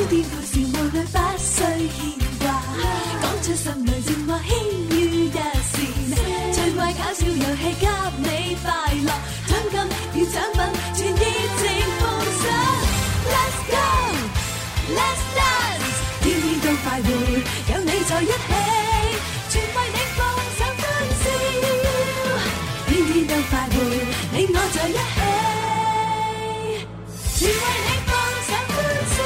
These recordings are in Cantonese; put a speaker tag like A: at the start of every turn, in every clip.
A: 電台是無慮不需牽掛，講出心裏情話輕於一線，趣味搞笑遊戲給你快樂，獎金與獎品全熱情奉上。Let's go，Let's dance， 天天都快活，有你在一起，全為你放手歡笑，天天都快活，你我在一起，全為你放手歡笑。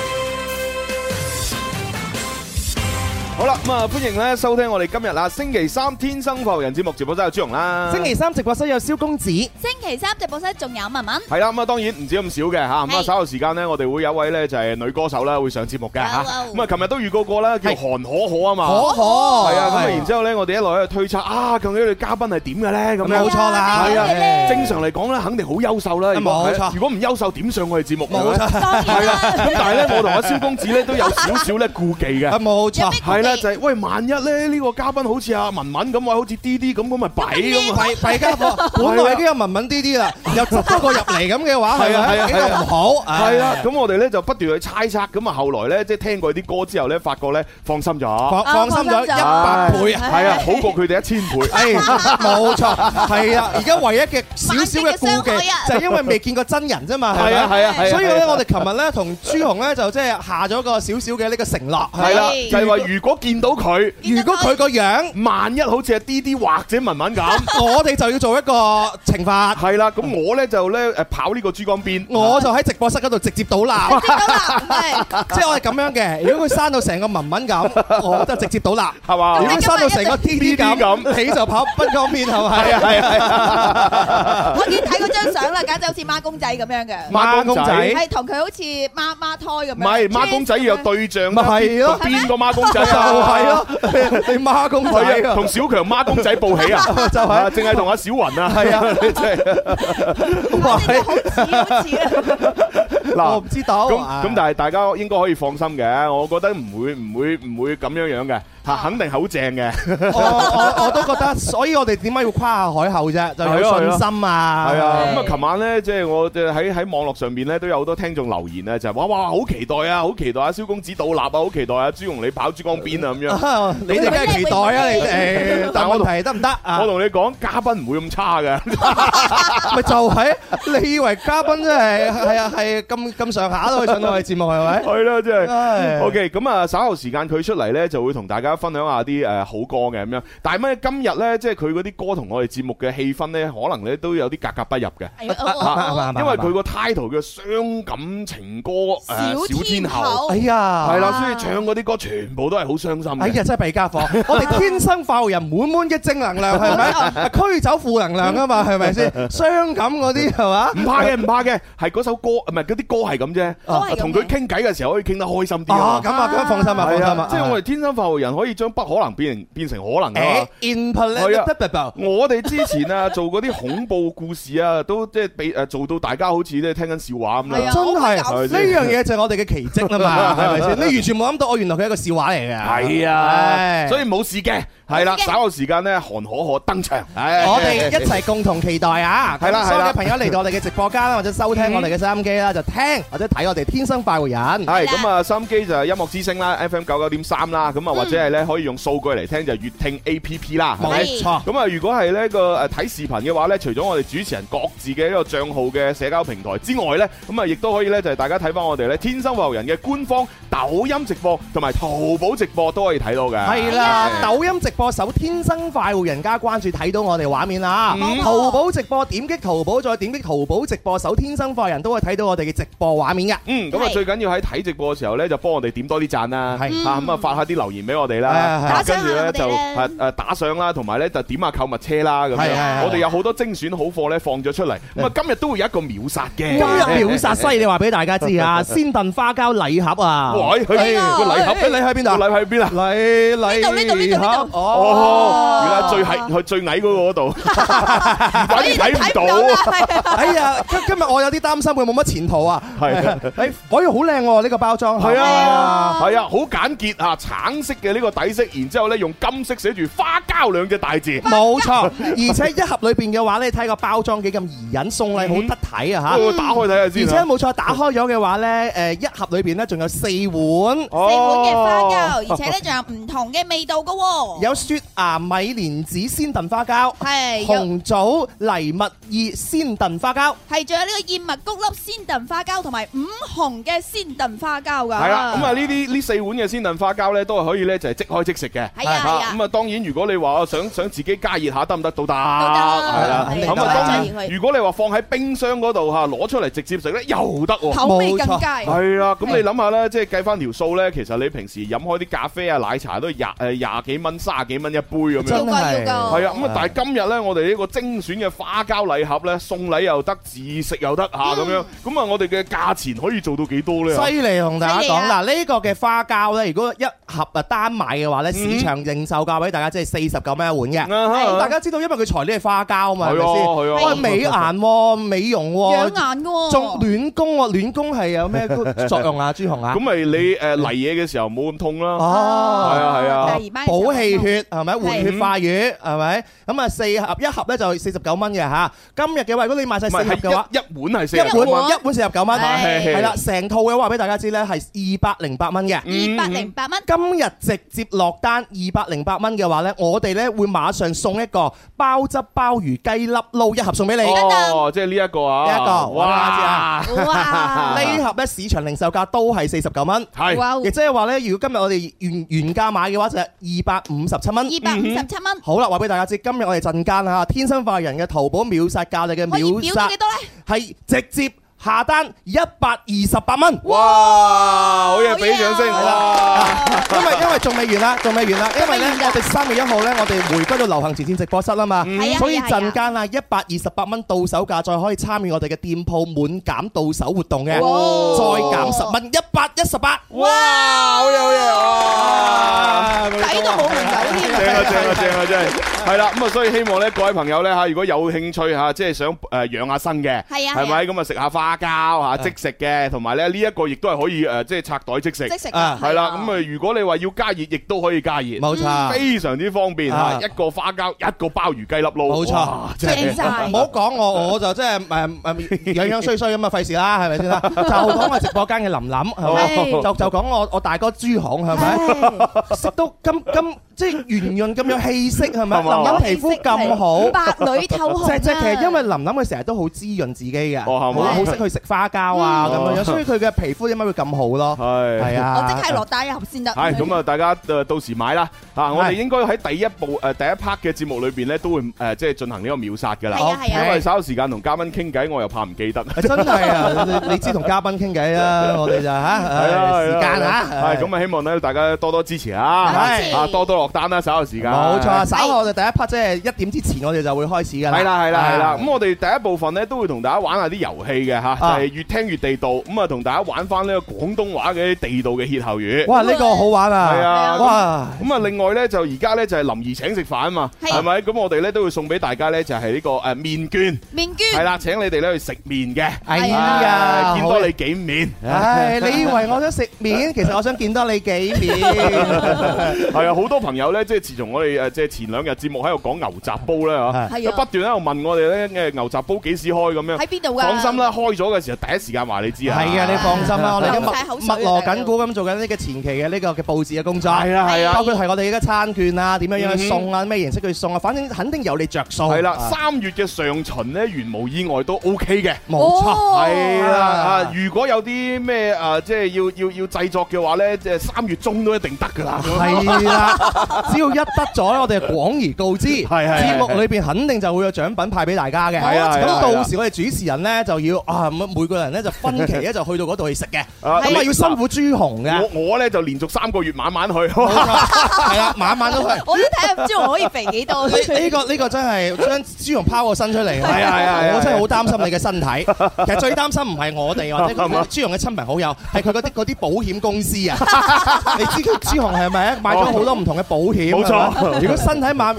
B: 好啦，咁啊，歡迎咧收聽我哋今日啊星期三天生快活人節目，直播室有朱紅啦。
C: 星期三直播室有蕭公子，
D: 星期三直播室仲有文文。
B: 係啦，咁啊當然唔止咁少嘅嚇，咁啊稍後時間咧，我哋會有一位咧就係女歌手啦，會上節目嘅嚇。咁啊，琴日都預告過啦，叫韓可可啊嘛。可可係啊，咁啊，然之後咧，我哋一路喺度推測啊，究竟呢個嘉賓係點嘅咧？咁樣冇錯啦，係啊，正常嚟講咧，肯定好優秀啦。冇錯，如果唔優秀，點上我哋節目？冇錯，係啦。咁但係咧，我同阿蕭公子咧都有少少咧顧忌嘅。冇錯，係啦，就係喂，萬一咧呢個嘉賓好似阿文文咁，或好似 D D 咁，咁咪弊咁啊！弊家伙，本來已經有文文 D D 啦，又執多個入嚟咁嘅話，係啊，幾咁唔好。係啊，咁我哋咧就不斷去猜測，咁啊後來咧即係聽過啲歌之後咧，發覺咧放心咗，放心咗100倍，係啊，好過佢哋1000倍。冇錯，係啊，而家唯一嘅少少嘅顧忌就係因為未見過真人啫嘛。係啊，係啊，所以咧我哋琴日咧同朱紅咧就即係下咗個少少嘅呢個承諾，係啦，就係話如果見到佢，如果佢個樣萬一好似係 D D 或者文文咁，我哋就要做一個懲罰。係啦，咁我咧就咧跑呢個珠江邊，我就喺直播室嗰度直接倒立。即係我係咁樣嘅。如果佢生到成個文文咁，我就直接倒立，係嘛？如果生到成個 D D 咁，你就跑濱江邊，係咪？係啊係啊！
D: 我已經睇嗰張相啦，簡直好似孖公仔咁樣嘅。
B: 孖公仔
D: 係同佢好似孖胎咁樣。唔
B: 係孖公仔要有對象，
C: 咪係咯？
B: 邊個孖公仔
C: 就係咯？你孖公仔啊？
B: 同小強孖公仔報喜啊？就係淨係同阿小雲啊？係啊！你真係哇！好似啊！嗱，我唔知道。咁但係大家應該可以放心嘅，我覺得唔會咁樣嘅。肯定好正嘅，我都覺得，所以我哋點解要誇下海後啫？就有信心啊！係啊，咁啊，琴晚咧，即係我喺網絡上邊咧，都有好多聽眾留言咧，就係話哇，好期待啊，好期待阿蕭公子倒立啊，好期待啊，朱紅你跑珠江邊啊咁樣。你哋梗係期待啊，你哋。但係問題得唔得啊？我同你講，嘉賓唔會咁差嘅。咪就係，你以為嘉賓真係咁上下都可以上到我哋節目係咪？係啦，真係。OK，咁啊，稍後時間佢出嚟咧，就會同大家分享下啲好歌嘅咁樣，但係咩今日咧，即係佢嗰啲歌同我哋節目嘅氣氛咧，可能咧都有啲格格不入嘅，因為佢個 title 叫傷感情歌小天后，哎呀，係啦，所以唱嗰啲歌全部都係好傷心嘅，哎呀，真係弊家伙，我哋天生快活人滿滿嘅正能量係咪？驅走負能量啊嘛，係咪先？傷感嗰啲係嘛？唔怕嘅，唔怕嘅，係嗰首歌唔係嗰啲歌係咁啫，同佢傾偈嘅時候可以傾得開心啲啊！咁啊，咁放心啊，放心啊，即係我哋天生快活人可以將不可能變成可能啊！我哋之前啊做嗰啲恐怖故事啊，都即係俾做到大家好似咧聽緊笑話咁啦。真係呢樣嘢就係我哋嘅奇蹟啊嘛，係咪先？你完全冇諗到，我原來佢係一個笑話嚟嘅。係啊，所以冇事嘅。係啦，稍後時間咧，韓可可登場，我哋一齊共同期待啊！係啦，所有嘅朋友嚟到我哋嘅直播間啦，或者收聽我哋嘅收音機啦，就聽或者睇我哋天生快活人。係咁啊，收音機就係音樂之聲啦 ，FM 99.3啦，咁啊或者係咧可以用數據嚟聽就係粵聽 APP 啦，冇錯。咁啊，如果係呢個睇視頻嘅話咧，除咗我哋主持人各自嘅一個賬號嘅社交平台之外咧，咁啊亦都可以咧就係大家睇翻我哋咧天生快活人嘅官方抖音直播同埋淘寶直播都可以睇到嘅。係啦，抖音直播搜天生快活人加關注睇到我哋畫面啦。淘寶直播點擊淘寶再點擊淘寶直播搜天生快活人都可以睇到我哋嘅直播畫面嘅。咁啊最緊要喺睇直播嘅時候咧就幫我哋點多啲讚啦，咁啊發下啲留言俾我哋啦，跟住咧就打賞啦，同埋咧就點下購物車啦咁樣。我哋有好多精選好貨咧放咗出嚟，咁啊今日都會有一個秒殺嘅。今日秒殺犀利，話俾大家知啊！鮮燉花膠禮盒啊！喂，個禮盒，禮喺邊度？禮喺邊啊？禮盒哦，原來最矮嗰個度，反而睇唔到。哎呀，今日我有啲擔心佢冇乜前途啊。係，哎，好靚喎呢個包裝。係啊，好簡潔啊，橙色嘅呢個底色，然之後咧用金色寫住花膠兩隻大字。冇錯，而且一盒裏邊嘅話咧，睇個包裝幾咁怡人送禮，好得體啊吓。打開睇下先。而且冇錯，打開咗嘅話咧，一盒裏邊咧仲有4
C: 碗
D: 嘅花膠，而且咧仲有唔同嘅味道嘅喎。
C: 有雪芽米蓮子鮮燉花膠，
D: 係
C: 紅棗藜麥葉鮮燉花膠，
D: 係仲有呢個燕麥谷粒鮮燉花膠同埋五紅嘅鮮燉花膠㗎。
B: 係啦，咁啊呢4碗嘅鮮燉花膠咧都係可以咧就係即開即食嘅。
D: 係啊，
B: 咁啊當然如果你話想自己加熱下得唔得都得，係啦。咁啊當然如果你話放喺冰箱嗰度嚇攞出嚟直接食咧又得喎，
D: 口味更佳。
B: 係啊，咁你諗下咧，即係計翻條數咧，其實你平時飲開啲咖啡啊、奶茶都廿幾蚊、30幾蚊一杯咁樣。
C: 真係
B: 係啊，咁啊但係今日咧，我哋呢個精選嘅花膠禮盒咧，送禮又得，自食又得嚇咁樣。咁啊，我哋嘅價錢可以做到幾多咧？犀
C: 利，同大家講嗱，呢個嘅花膠咧，如果一盒啊單買嘅話咧，市場認售價俾大家即係49蚊一碗嘅。大家知道，因為佢材料係花膠啊嘛，係咪先？係啊，美顏、美容、
D: 養顏嘅，
C: 仲暖宮，暖宮係有咩作用啊？朱紅啊？
B: 咁咪你嚟嘢嘅時候冇咁痛啦。
C: 哦，係啊，
D: 係啊，
C: 補氣血係咪？活血化瘀係咪？咁啊4盒，一盒咧就49蚊嘅嚇。今日嘅話，如果你買晒4盒嘅話，
B: 一碗係49蚊，
C: 一碗49蚊，係啦，成套嘅話俾大家知咧係208蚊嘅
D: ，208蚊。
C: 今日直接落單208蚊嘅話咧，我哋咧會馬上送一個鮑汁鮑魚雞粒撈一盒送俾你。
B: 哦，即係呢一個啊，
C: 呢一個，
B: 哇！
C: 呢盒咧市場零售價都係49蚊，
B: 係，
C: 亦即係話咧，如果今日我哋原價買嘅話就係257蚊
D: ，257蚊。
C: 好啦，話俾大家知，今日我哋陣間嚇天生快人嘅淘寶秒殺價，你嘅秒殺
D: 幾多咧？
C: 係直接下單128蚊，
B: 哇！好嘢，俾掌聲啦！
C: 因為仲未完啦，因為咧我哋3月1號咧，我哋回歸到流行前線直播室啊嘛，所以陣間啊128蚊到手價，再可以參與我哋嘅店鋪滿減到手活動嘅，再減10蚊，118。
B: 哇！好嘢啊！
D: 抵到冇門口添，
B: 正啊真係，係啦咁啊，所以希望咧各位朋友咧嚇，如果有興趣嚇，即係想養下身嘅，係咪咁啊食下花膠嚇即食嘅，同埋咧呢一個亦都係可以即係拆袋即食，係啦咁啊，如果你話要加熱，亦都可以加熱，
C: 冇錯，
B: 非常之方便嚇，一個花膠，一個鮑魚雞粒撈，冇
C: 錯，
D: 正曬。
C: 唔好講我就即係樣衰衰咁啊，費事啦，係咪先啦？就講我直播間嘅琳琳，係咪？就講我大哥朱紅，係咪？食到咁即係圓潤咁有氣息，係咪？琳琳皮膚咁好，
D: 白裏透紅啊！
C: 即係其實因為琳琳佢成日都好滋潤自己嘅，好識去食花膠啊咁樣，所以佢嘅皮膚點解會咁好咯？係啊！
D: 我即刻落單一盒先得。
B: 係咁啊！大家到時買啦嚇！我哋應該喺第一 part 嘅節目裏邊咧，都會即係進行呢個秒殺㗎啦。因為稍後時間同嘉賓傾偈，我又怕唔記得。
C: 真係啊！你知同嘉賓傾偈啊，我哋就時間啊，
B: 係咁啊！希望咧大家多多支持啊！多多落單啦！稍後時間
C: 冇錯，稍後我哋第一 part 即係1點之前，我哋就會開始㗎啦。
B: 係啦。咁我哋第一部分咧都會同大家玩下啲遊戲嘅嚇，就係越聽越地道。咁啊，同大家玩翻呢個廣東話嘅地道嘅歇後語。
C: 哇！呢個好玩啊！係啊！哇！
B: 咁啊，另外咧就而家咧就係林怡請食飯啊嘛，係咪？咁我哋咧都會送俾大家咧就係呢個麵券。麵券係啦，請你哋咧去食麵嘅。
C: 哎呀，
B: 見多你幾面。
C: 唉，你以為我想食麵？其實我想見多你幾面。
B: 係啊，好多朋友咧，即係自從我哋即係前2日節目喺度講牛雜煲咧嚇，不斷喺度問我哋咧牛雜煲幾時開咁樣？
D: 喺邊度㗎？
B: 放心啦，開咗嘅時候第一時間話你知啊。
C: 係啊，你放心啦，我哋密鑼緊鼓咁做緊呢個前期嘅呢個嘅佈置嘅工作。
B: 係啊，
C: 包括係我哋而家餐券啊，點樣去送啊，咩形式去送啊，反正肯定有你着數。
B: 係啦，3月嘅上旬咧，原無意外都 OK 嘅。
C: 冇錯，
B: 係啦如果有啲咩即係要製作嘅話咧，即係3月中都一定得㗎啦。
C: 係啦，只要一得咗，我哋廣而告之，節目裏邊肯定就會有獎品派俾大家嘅。係啊，咁到時我哋主持人咧就要每個人咧就分期咧就去到嗰度去食嘅。咁啊要辛苦朱紅嘅。我
B: 咧就連續3個月晚晚去。
C: 係啦，晚晚都去。
D: 我都睇下朱紅可以肥幾多。
C: 呢個真係將朱紅拋個身出嚟。
B: 係啊，
C: 我真係好擔心你嘅身體。其實最擔心唔係我哋或者朱紅嘅親朋好友，係佢嗰啲保險公司啊。你知佢朱紅係咪買咗好多唔同嘅保險？冇錯。如果身體有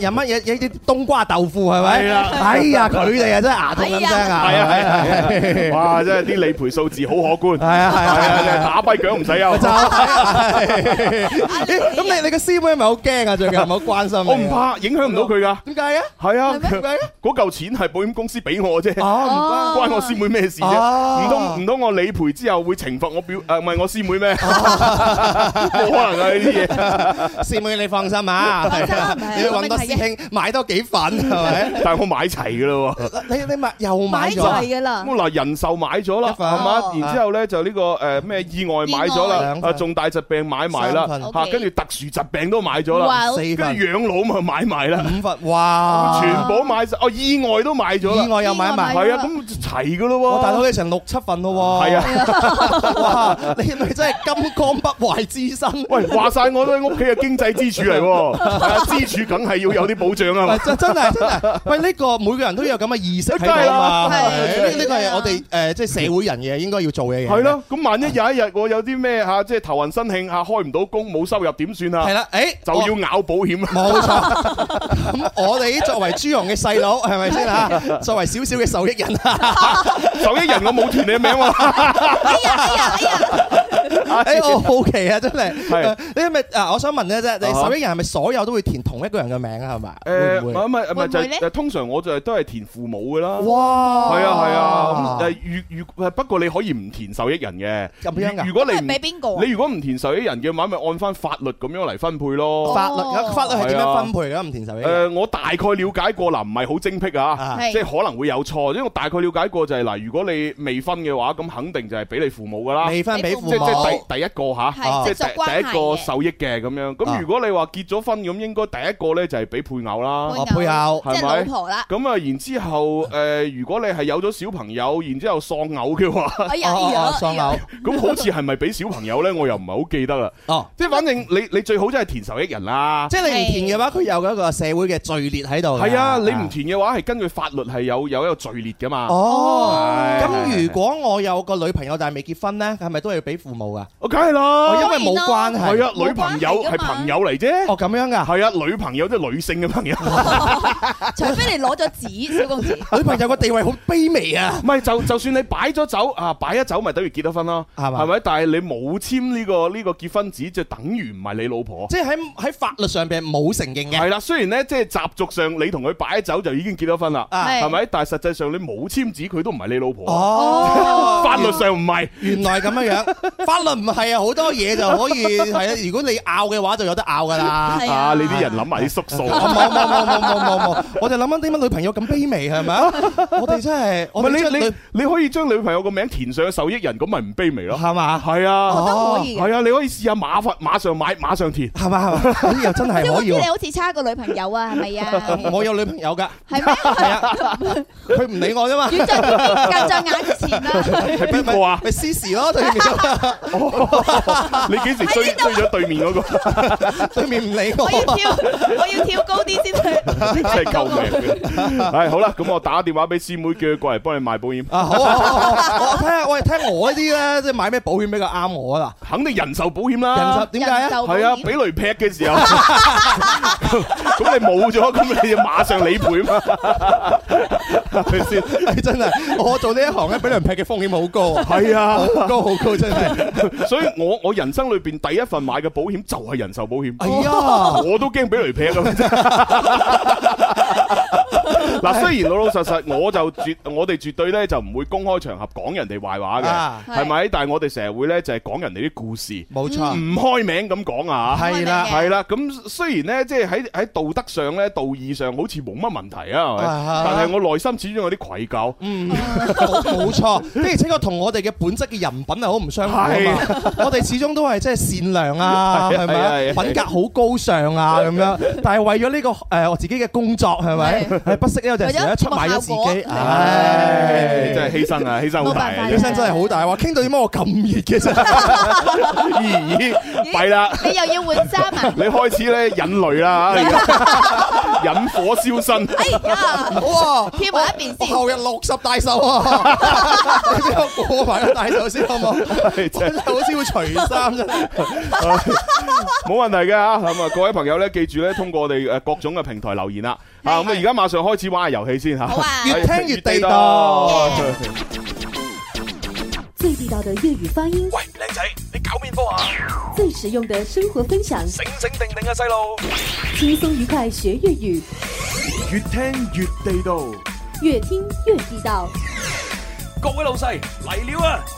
C: 飲乜嘢？啲冬瓜豆腐係咪？
B: 係啦。
C: 哎呀，佢哋啊真係牙痛咁聲啊！
B: 係啊！哇，真係啲理賠數字好可觀。係啊，打跛腳唔使憂。
C: 咁你個師妹係咪好驚啊？最近係咪好關心？
B: 我唔怕，影響唔到佢㗎。
C: 點解嘅？
B: 係啊，嗰嚿錢係保險公司俾我啫。唔關我師妹咩事啫？唔通我理賠之後會懲罰我唔係我師妹咩？冇可能啊！呢啲嘢，
C: 師妹你放心啊，你要揾多師兄買多幾份係咪？
B: 但係我買齊噶啦喎，
C: 你買又買咗
D: 齊噶啦。
B: 咁嗱，人壽買咗啦，係嘛？然之後咧就呢個咩意外買咗啦，重大疾病買埋啦，嚇，跟住特殊疾病都買咗啦，跟住養老咪買埋啦
C: ，5份，哇！
B: 全部買晒，哦，意外都買咗啦，
C: 意外又買埋，
B: 係啊，咁齊噶咯喎，
C: 我大佬你成6-7份咯喎，係啊，哇！你咪真係金剛不壞之身。
B: 喂，話晒我都喺屋企嘅經濟支柱嚟喎，支柱梗係要有啲保障啊！
C: 真係，喂，呢個每個人都有咁嘅意識喺度嘛，呢個係我哋即係社會人嘅應該要做嘅嘢。係咯，
B: 咁萬一有一日我有啲咩嚇，即係頭暈身慶嚇，開唔到工冇收入點算啊？係啦，就要咬保險啊！冇錯，
C: 咁我哋作為朱紅嘅細佬係咪先嚇？作為少少嘅受益人，
B: 受益人我冇填你嘅名喎。
C: 我好奇啊，真係。你係咪啊？我想問咧啫，你受益人係咪所有都會填同一個人嘅名啊？係咪？
B: 唔係就係通常我就都係填父母嘅啦。
C: 哇！
B: 係啊。不過你可以唔填受益人嘅。
C: 咁樣㗎？
B: 如果你
D: 俾邊個？
B: 你如果唔填受益人嘅話，咪按翻法律咁樣嚟分配咯。
C: 法律係點樣分配㗎？唔填受益人？
B: 我大概了解過嗱，唔係好精辟啊，即係可能會有錯。因為我大概了解過就係嗱，如果你未婚嘅話，咁肯定就係俾你父母㗎啦。
C: 未婚俾父母。
B: 即係第一個嚇，即係第一個受益嘅咁樣。咁如果你話結咗婚咁，應該第一個咧就係俾配偶啦。
C: 配偶
B: 係咪？
D: 即係老婆啦。
B: 咁啊，然之後如果你係有咗小朋友，然之後喪偶嘅話，
C: 喪偶，
B: 咁好似係咪俾小朋友咧？我又唔係好記得啦。即係反正你最好真係填受益人啦。
C: 即係你唔填嘅話，佢有一個社會嘅序列喺度。
B: 係啊，你唔填嘅話，係根據法律係有一個序列噶嘛。
C: 咁如果我有個女朋友但係未結婚咧，係咪都要俾父母噶？
B: 梗係啦，
C: 因為冇關係。
B: 係啊，女朋友係朋友嚟啫。
C: 咁樣噶？
B: 係啊，女朋友即係女性嘅朋友。
D: 除非你攞咗紙，小公子。
C: 女朋友個地位好卑微啊！
B: 唔係，就算你擺咗酒啊，擺咗酒咪等於結咗婚咯，係咪？但係你冇簽呢個結婚紙，就等於唔係你老婆。
C: 即係喺法律上邊冇承認嘅。
B: 係啦，雖然咧即係習俗上你同佢擺咗酒就已經結咗婚啦，係咪？但係實際上你冇簽紙，佢都唔係你老婆。法律上唔係。原來咁樣樣，法律唔係啊，好多嘢就可以係啊。如果你拗嘅話，就有得拗噶啦。啊，你啲人諗埋啲縮數。冇，我哋諗緊點解女朋友咁卑微係咪啊？我哋真係，唔係你可以將女朋友個名填上受益人，咁咪唔卑微咯，係嘛？係啊，
D: 都可以嘅。
B: 係啊，你可以試下馬上買，馬上填，係嘛？
C: 呢又真係可以。
D: 你好似差個女朋友啊，係咪啊？
C: 我有女朋友㗎。係
D: 咩？係啊，
C: 佢唔理我啫嘛。
D: 遠在眼前啊！
B: 係邊個啊？
C: 咪 Cici 咯，對面。
B: 你幾時追咗對面嗰個？對面唔理我。
D: 我要跳高啲先去。
B: 真係救命嘅。係好啦，咁我打電話俾師妹，叫佢過嚟幫你賣保險。
C: 好，我睇下，聽我呢啲咧，即係買咩保險比較啱我啊？
B: 肯定人壽保險啦。
C: 人壽點解啊？
B: 係啊，俾雷劈嘅時候，咁你冇咗，咁你就馬上理賠嘛，係咪先？真係，我做呢一行咧，俾雷劈嘅風險好高。係啊，好高真係。所以我人生裏邊第一份買嘅保險就係人壽保險。哎呀，我都驚俾雷劈咁。嗱，雖然老實實，我哋絕對咧就唔會公開場合講人哋壞話嘅，係咪？但係我哋成日會咧就係講人哋啲故事，冇錯，唔開名咁講啊。係啦，係啦。咁雖然咧即係喺道德上咧、道義上好似冇乜問題啊，係咪？但係我內心始終有啲愧疚。冇錯，的而且確同我哋嘅本質嘅人品係好唔相符啊嘛。我哋始終都係即係善良啊，係咪？品格好高尚啊咁樣。但係為咗呢個我自己嘅工作係咪？係不惜呢個陣時咧出賣咗自己，唉，真係犧牲啊，犧牲好大，犧牲真係好大。話傾到點解我咁熱嘅啫？咦，弊啦！你又要換衫啊？你開始咧引雷啦嚇，引火燒身。哎呀，哇！跳埋一邊先。後日60大壽啊！你俾我過埋個大壽先好冇？真係好似會除衫啫。 冇問題嘅嚇。咁啊，各位朋友咧，記住咧，通過我哋各種嘅平台留言啦。咁啊，而家馬上開始玩下遊戲先嚇。
D: 好啊，
C: 越聽越地道。
A: 最地道的粵語發音。
E: 喂，靚仔，你搞面科啊？
A: 最實用的生活分享。
E: 醒醒定定啊，細路！
A: 輕鬆愉快學粵語，
E: 越聽越地道，
A: 越聽越地道。
E: 各位老細嚟了啊！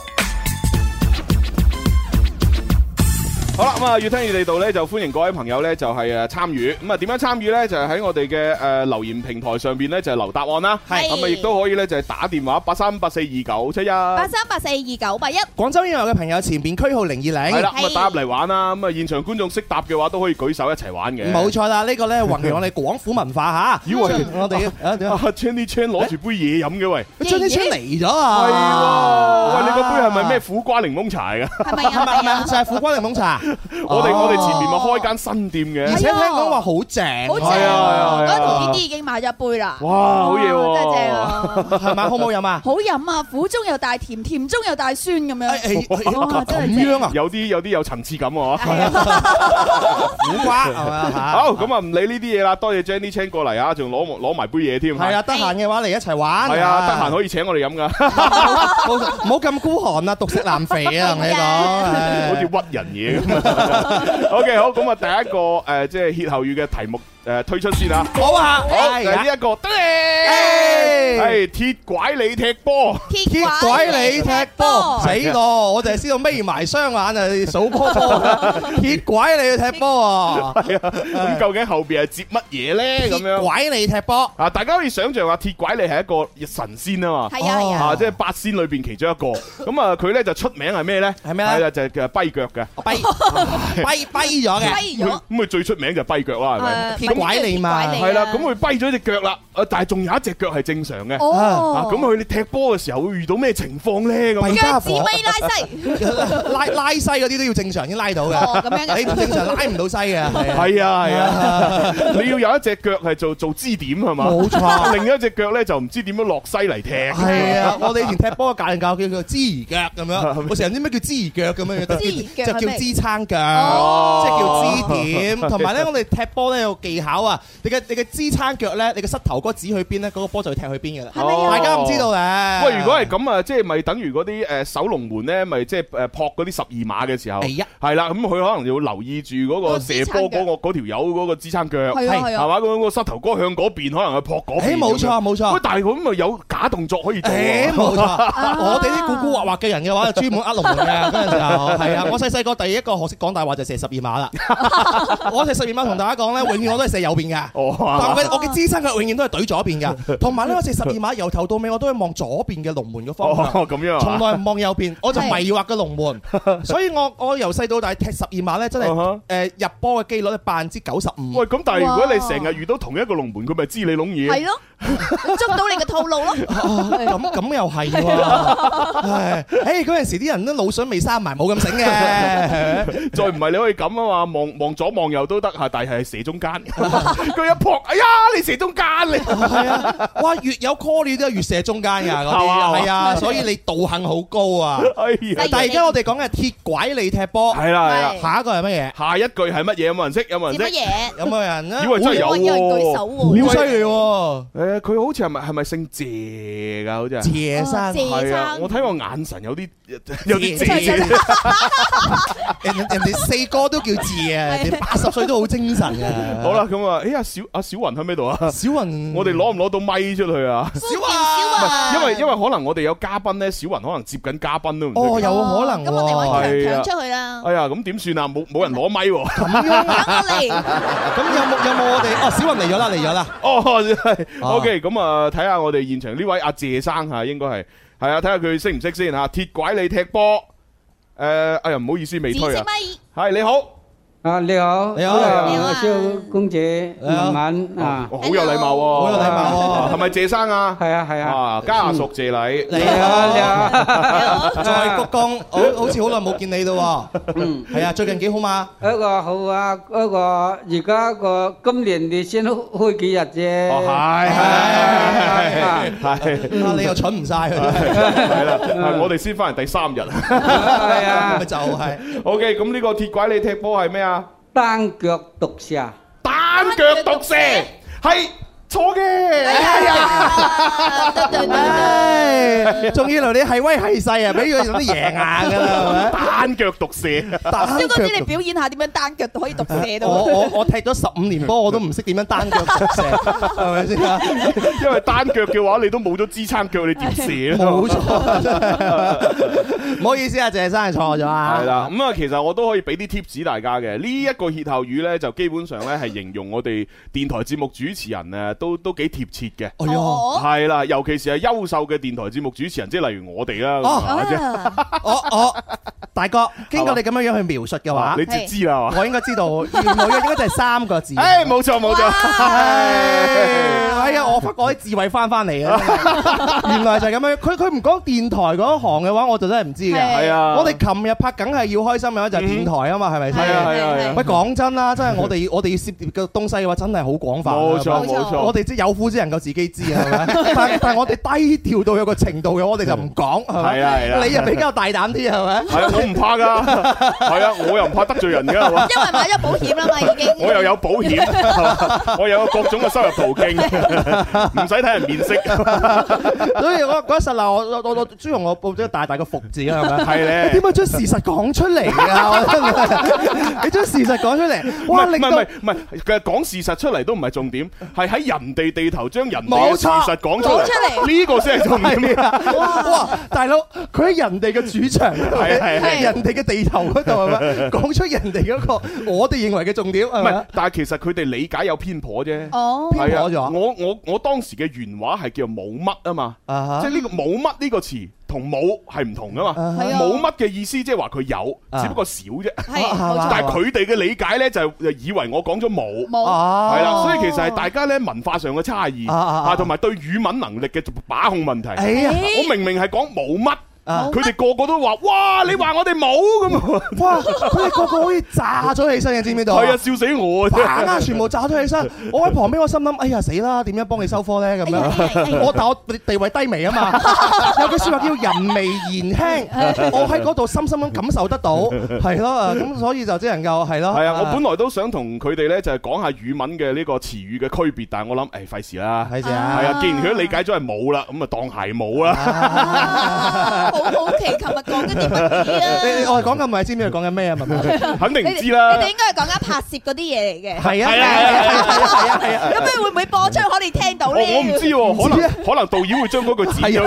B: 好啦，咁啊，越聽越地道咧，就歡迎各位朋友咧，就係參與。咁啊，點樣參與咧？就係喺我哋嘅留言平台上邊咧，就係留答案啦。
D: 係
B: 咁啊，亦都可以咧，就係打電話83842971。
D: 83842981。
C: 廣州以外嘅朋友，前邊區號020。
B: 係啦，咁啊打入嚟玩啦。咁啊，現場觀眾識答嘅話，都可以舉手一齊玩嘅。
C: 冇錯啦，呢個咧弘揚我哋廣府文化嚇。
B: 以為
C: 我哋
B: Channy Chan 攞住杯嘢飲嘅喂
C: ，Channy Chan嚟咗啊！
B: 係喎，喂，你個杯係咪咩苦瓜檸檬茶嚟㗎？
D: 係咪啊？
C: 係咪啊？就係苦瓜檸檬茶。
B: 我哋前面咪開間新店嘅，
C: 而且聽講話好正，
D: 好正啊！我同 D 已經買咗一杯啦。
B: 哇，好嘢喎！
D: 真係正啊！
C: 係咪好唔好飲啊？
D: 好飲啊！苦中有帶甜，甜中有帶酸咁樣。
C: 哇，真係咁樣啊！
B: 有啲有層次感喎。
C: 苦瓜係咪啊？
B: 好，咁啊唔理呢啲嘢啦，多謝 Jenny Chan 過嚟啊，仲攞埋杯嘢添。
C: 係啊，得閒嘅話嚟一齊玩。
B: 係啊，得閒可以請我哋飲噶。
C: 唔好咁孤寒啊，獨食難肥啊，同你講。
B: 好似屈人嘢咁啊。OK， 好，咁啊，第一個即係歇後語嘅題目推出先啊。
C: 好啊，
B: 好，就係呢一個，係鐵拐你踢波，
C: 鐵拐你踢波，死咯！我就係知道眯埋雙眼就數波波，鐵拐你去踢波啊！
B: 係啊，咁究竟後邊係接乜嘢咧？咁樣
C: 鐵拐你踢波
B: 啊！大家可以想象下，鐵拐你係一個神仙啊嘛，
D: 係啊係啊，
B: 即係八仙裏邊其中一個。咁啊，佢咧就出名係咩咧？
C: 係咩咧？
B: 就係叫跛腳嘅，
C: 跛咗嘅，
D: 跛咗。
B: 咁佢最出名就係跛腳啦，係咪？
C: 鐵拐你嘛，
B: 係啦，咁佢跛咗隻腳啦，但係仲有一隻腳係正常嘅。
D: 哦，
B: 咁佢踢波嘅時候會遇到咩情況咧？咁
D: 腳趾尾拉西，
C: 拉西嗰啲都要正常先拉到嘅。
D: 哦，咁樣嘅。
C: 你唔正常拉唔到西嘅。
B: 係啊，你要有一隻腳係做支點係嘛？
C: 冇錯。
B: 另一隻腳咧就唔知點樣落西嚟踢。
C: 係啊，我哋以前踢波嘅教練教叫做支兒腳咁樣。我成日知咩叫支兒腳咁樣，就叫支撐腳，即係叫支點。同埋咧，我哋踢波咧有技巧啊！你嘅支撐腳咧，你嘅膝頭哥指去邊咧，嗰個波就會踢去邊嘅啦。
D: 係咪啊？
C: 大家唔知道咧。
B: 喂，如果係咁啊，即係咪等於嗰啲守龍門咧，咪即係撲嗰啲12碼嘅時候，係啦，咁佢可能要留意住嗰個射波嗰條友嗰個支撐腳，係嘛？嗰個膝頭哥向嗰邊，可能去撲嗰邊。
C: 冇錯冇錯。
B: 喂，但係佢咁咪有假動作可以做。
C: 冇錯。我哋啲古古惑惑嘅人嘅話，就專門呃龍門嘅嗰陣時候。係啊，我細個第一個學識講大話就射12碼啦。我射12碼同大家講咧，永遠我都係射右邊嘅。但係我嘅支撐腳永遠都係懟左邊嘅。同埋咧，我射12碼由頭到尾我都係望左邊嘅龍門嘅方向。
B: 咁樣啊？
C: 從來唔望右邊，我就迷惑嘅龍門。所以我由細到大踢12碼咧，真係入波嘅機率係95%。
B: 喂，咁但係如果你成日遇到同一個龍門，佢咪知你籠嘢？
D: 係咯，捉到你嘅套路咯。
C: 咁又係喎。誒，嗰陣時啲人都腦囟未生埋，冇咁醒嘅。
B: 再唔係你可以咁啊嘛，望左望右都得嚇，但係射中間。佢一撲，哎呀，你射中間你。係啊，哇！越有 call 你都越射中間㗎嗰啲，係啊，所以你道行好高啊。但係而家我哋講嘅鐵拐你踢波，係啦，下一個係乜嘢？下一句係乜嘢？有冇人識？有冇人識？
D: 乜嘢？
C: 有冇人咧？
B: 以為真係有喎，
D: 有人舉手喎，
C: 好犀利喎！
B: 佢好似係咪姓謝㗎？好似係
C: 謝生，
B: 係啊！我睇個眼神有啲謝。人
C: 哋四哥都叫謝啊，人哋80歲都好精神嘅。
B: 好啦，咁啊，小雲喺咩度啊？
C: 小雲，
B: 我哋攞唔攞到咪出去啊？
D: 小雲，
B: 因為可能我哋有嘉賓咧，小雲可能接緊嘉賓都唔。
C: 哦，有可能。
D: 咁我哋揾強出去啦。
B: 哎呀，咁點算啊？冇人攞咪喎。
C: 咁樣嚟。咁有冇我哋？哦，小雲嚟咗啦。哦
B: ，OK，咁啊，睇下我哋現場呢位阿謝生嚇，應該係啊，睇下佢識唔識先嚇。鐵拐你踢波。哎呀，唔好意思，未推啊。係你好。
F: 啊，你好，
C: 你好，
F: 蕭公姐，文文啊，
B: 好有禮貌喎，
C: 好有禮貌喎，
B: 係咪謝生啊？
F: 係啊係啊，
B: 家屬謝禮，
C: 你好，再鞠躬，好似好耐冇見你咯喎，係啊，最近幾好嘛？
F: 一個好啊，一個而家個今年你先開幾日啫，
B: 係，
C: 你又蠢唔晒佢，
B: 係啦，我哋先翻嚟第3日，
F: 係啊，
C: 咪就係
B: ，OK，咁呢個鐵拐你踢波係咩啊？
F: 單腳毒蛇。
B: 單腳毒蛇係錯嘅。
C: 仲以為你係威係勢啊，俾佢有啲贏硬㗎啦，係咪？
B: 單腳毒蛇。
D: 蕭公子，你表演下點樣單腳可以毒蛇到？
C: 我踢咗15年波，我都唔識點樣單腳毒蛇，係咪先啊？
B: 因為單腳嘅話，你都冇咗支撐腳，你點射啊？
C: 冇錯，唔好意思啊，謝生係錯咗啊。
B: 係啦，咁啊，其實我都可以俾啲 tips 大家嘅。呢一個歇後語咧，就基本上咧係形容我哋電台節目主持人誒，都幾貼切嘅。
C: 哎喲，
B: 係啦，尤其是係優秀嘅電台節目主持人，即係例如我哋啦。
C: 我大哥，經過你咁樣去描述嘅話，
B: 你知啦嘛？
C: 我應該知道，原來應該就係3個字。
B: 誒，冇錯冇錯。
C: 係啊，我發覺啲智慧翻嚟啊！原來就係咁樣。佢唔講電台嗰行嘅話，我就真係唔知嘅。
B: 係啊，
C: 我哋琴日拍梗係要開心嘅話，就係電台啊嘛，係咪先？
B: 係啊。
C: 喂，講真啦，真係我哋要涉獵嘅東西嘅話，真係好廣泛。
B: 冇錯冇錯。
C: 我哋即係有苦只能夠自己知啊，係咪？但係我哋低調到有個程度嘅，我哋就唔講。係啊。你又比較大膽啲係咪？
B: 係啊，我唔怕㗎。係啊，我又唔怕得罪人㗎，係嘛？
D: 因為買咗保險啦嘛，已經。
B: 我又有保險，我有各種嘅收入途徑，唔使睇人面色。
C: 所以我嗰一剎那，我朱紅我報咗大個服字啊，係咪？
B: 係咧。
C: 點解將事實講出嚟啊？你將事實講出嚟，哇！唔
B: 係，其實講事實出嚟都唔係重點，係喺人哋地頭將人哋嘅事實講出嚟，呢個先係重點啊！
C: 哇，大佬，佢喺人哋嘅主場，係人哋嘅地頭嗰度係咪？講出人哋嗰個我哋認為嘅重點係咪？
B: 但係其實佢哋理解有偏頗啫。
C: 哦，偏頗咗。
B: 我當時嘅原話係叫冇乜啊嘛，即係呢個冇乜呢個詞。同冇係唔同噶嘛，冇乜嘅意思即係話佢有，只不過少啫。但係佢哋嘅理解咧就以為我講咗冇，係啦，所以其實係大家咧文化上嘅差異同埋對語文能力嘅把控問題。我明明係講冇乜。佢哋個個都話：哇！你話我哋冇咁
C: 哇！佢哋個個好似炸咗起身嘅，知唔知道？
B: 係啊，笑死我
C: 啊！全部炸咗起身。我喺旁邊，我心諗：哎呀死啦！點樣幫你收科咧？咁樣但我地位低微啊嘛。有句説話叫人微言輕，我喺嗰度深深咁感受得到，係咯。咁所以就只能夠係咯。
B: 係啊，我本來都想同佢哋咧就係講下語文嘅呢個詞語嘅區別，但係我諗費事啦。
C: 費事啊！
B: 係啊，既然佢都理解咗係冇啦，咁啊當係冇啦。
D: 好好奇，琴日講緊啲乜嘢啊？
C: 我哋講緊咪知唔知佢講緊咩啊？
B: 肯定唔知啦。
D: 你哋應該係講緊拍攝嗰啲嘢嚟嘅。
C: 係啊。
D: 咁你會唔會播出可以聽到咧？
B: 我唔知喎，可能導演會將嗰句剪咗。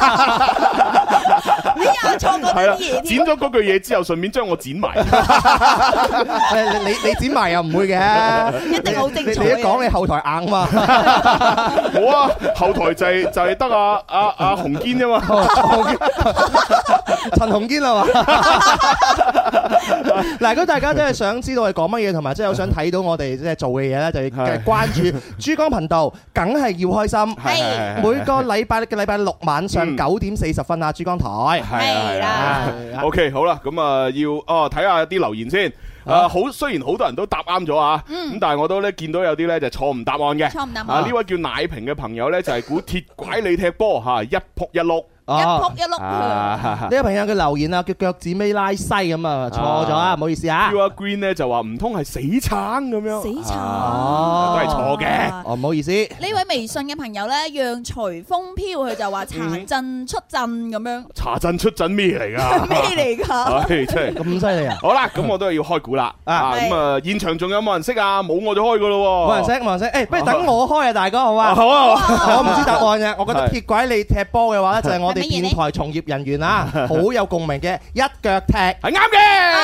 D: 你又錯嗰啲嘢。
B: 剪咗嗰句嘢之後，順便將我剪埋。
C: 你剪埋又唔會嘅，
D: 一定好精彩。
C: 你一講你後台硬嘛？
B: 冇啊，後台就係得阿洪堅啫嘛。
C: 陳洪堅啊嘛，嗱，如果大家真係想知道係講乜嘢，同埋真係好想睇到我哋即係做嘅嘢咧，就要繼續關注珠江頻道，梗係要開心。係每個禮拜六晚上9點40分啊，珠江台。
B: 係啦。OK，好啦，咁啊要睇下啲留言先。雖然好多人都答啱咗啊，咁但係我都咧見到有啲咧就錯誤答案嘅。錯誤答案。呢位叫奶瓶嘅朋友咧就係估鐵拐李踢波嚇，一撲一碌。
D: 一撲一碌。
C: 呢個朋友嘅留言啊，叫腳趾尾拉西咁啊，錯咗啊，唔好意思啊。
B: Ua Green 咧就話唔通係死撐咁樣？
D: 死撐
B: 都係錯嘅。
C: 唔好意思。
D: 呢位微信嘅朋友咧，讓隨風飄，佢就話查陣出陣咁樣。查
B: 陣出陣咩嚟㗎？
D: 咩嚟㗎？
B: 真係
C: 咁犀利啊！
B: 好啦，咁我都係要開估啦。咁啊，現場仲有冇人識啊？冇我就開㗎咯。
C: 冇人識，冇人識。誒，不如等我開啊，大哥，好嘛？
B: 好啊。
C: 我唔知答案嘅，我覺得鐵拐李踢波嘅話咧，就係我哋電台從業人員啊，好有共鳴嘅一腳踢，係
B: 啱嘅。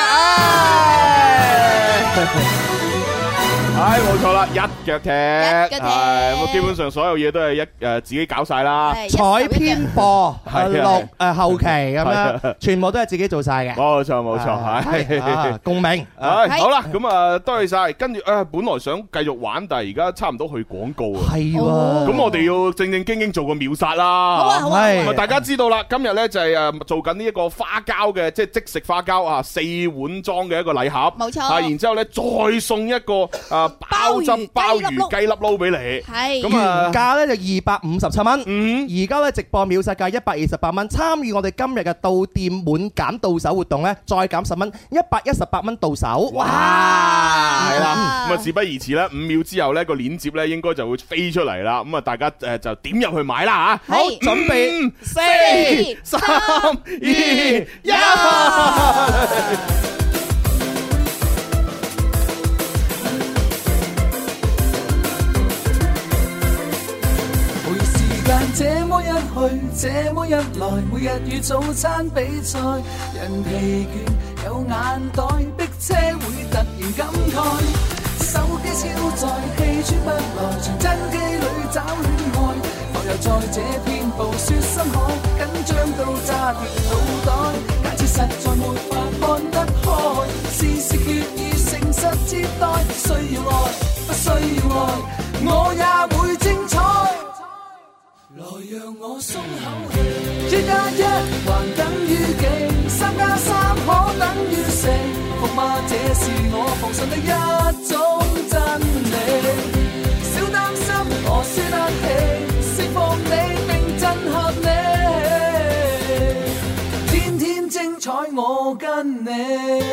B: 冇錯啦，一腳踢，咁基本上所有嘢都係自己搞晒啦。
C: 採編播、錄後期咁樣，全部都係自己做晒嘅。
B: 冇錯，係
C: 共鳴。
B: 好啦，咁啊多謝晒。跟住本來想繼續玩，但係而家差唔多去廣告啊。
C: 係喎，
B: 咁我哋要正正經經做個秒殺啦。
D: 好啊。
B: 大家知道啦，今日咧就係做緊呢一個花膠嘅，即係即食花膠啊，4碗裝嘅一個禮盒。
D: 冇錯。
B: 然之後咧再送一個鮑汁鮑魚雞粒撈俾你。
D: 係
B: 咁啊，
C: 原價咧就257蚊，而家咧直播秒殺價128蚊。參與我哋今日嘅到店滿減到手活動咧，再減10蚊，118蚊到手。
B: 哇！係啦，咁啊事不宜遲啦，5秒之後咧個鏈接咧應該就會飛出嚟啦。咁啊大家就點入去買啦嚇。
C: 好，準備4、3、2、1。
G: 這麼一去，這麼一來，每日與早餐比賽，人疲倦有眼袋，逼車會突然感慨，手機超載，氣喘不來，傳真機裏找戀愛，浮游在這片暴雪深海，緊張到炸斷腦袋，假設實在沒法看得開，事事決意誠實接待，需要愛，不需要愛，我也會精彩。來讓我鬆口氣，1+1還等於幾？3+3可等於4？服嗎？這是我奉信的一種真理。小擔心，我輸得起，釋放你並震撼你，天天精彩我跟你。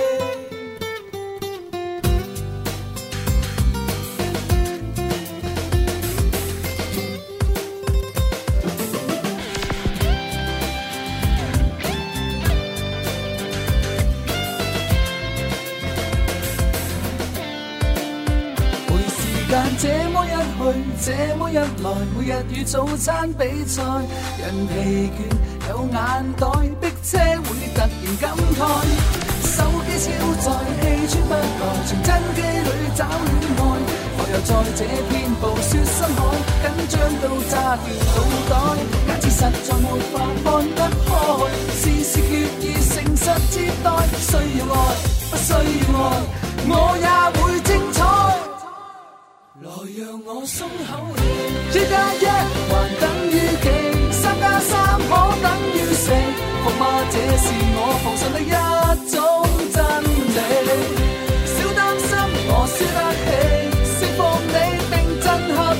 G: 這麼一去，這麼一來，每日與早餐比賽，人疲倦有眼袋，逼車會突然感慨，手機超載，氣喘不來，傳真機裏找戀愛，浮游在這片暴雪深海，緊張到炸斷腦袋，假設實在沒法看得開，事事決意誠實接待，需要愛，不需要愛，我也會精彩。來讓我鬆口氣，1+1還等於幾？3+3可等於4？服嗎？這是我奉信的一種真理。小擔心，我輸得起，釋放你並震撼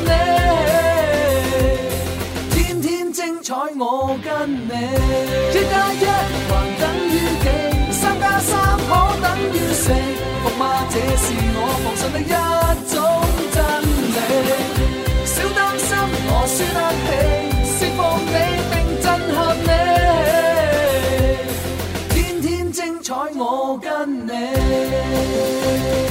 G: 你，天天精彩我跟你。1+1還等於幾？3+3可等於4？服嗎？這是我奉信的一種。小擔心，我輸得起，釋放你並震撼你，天天精彩我跟你。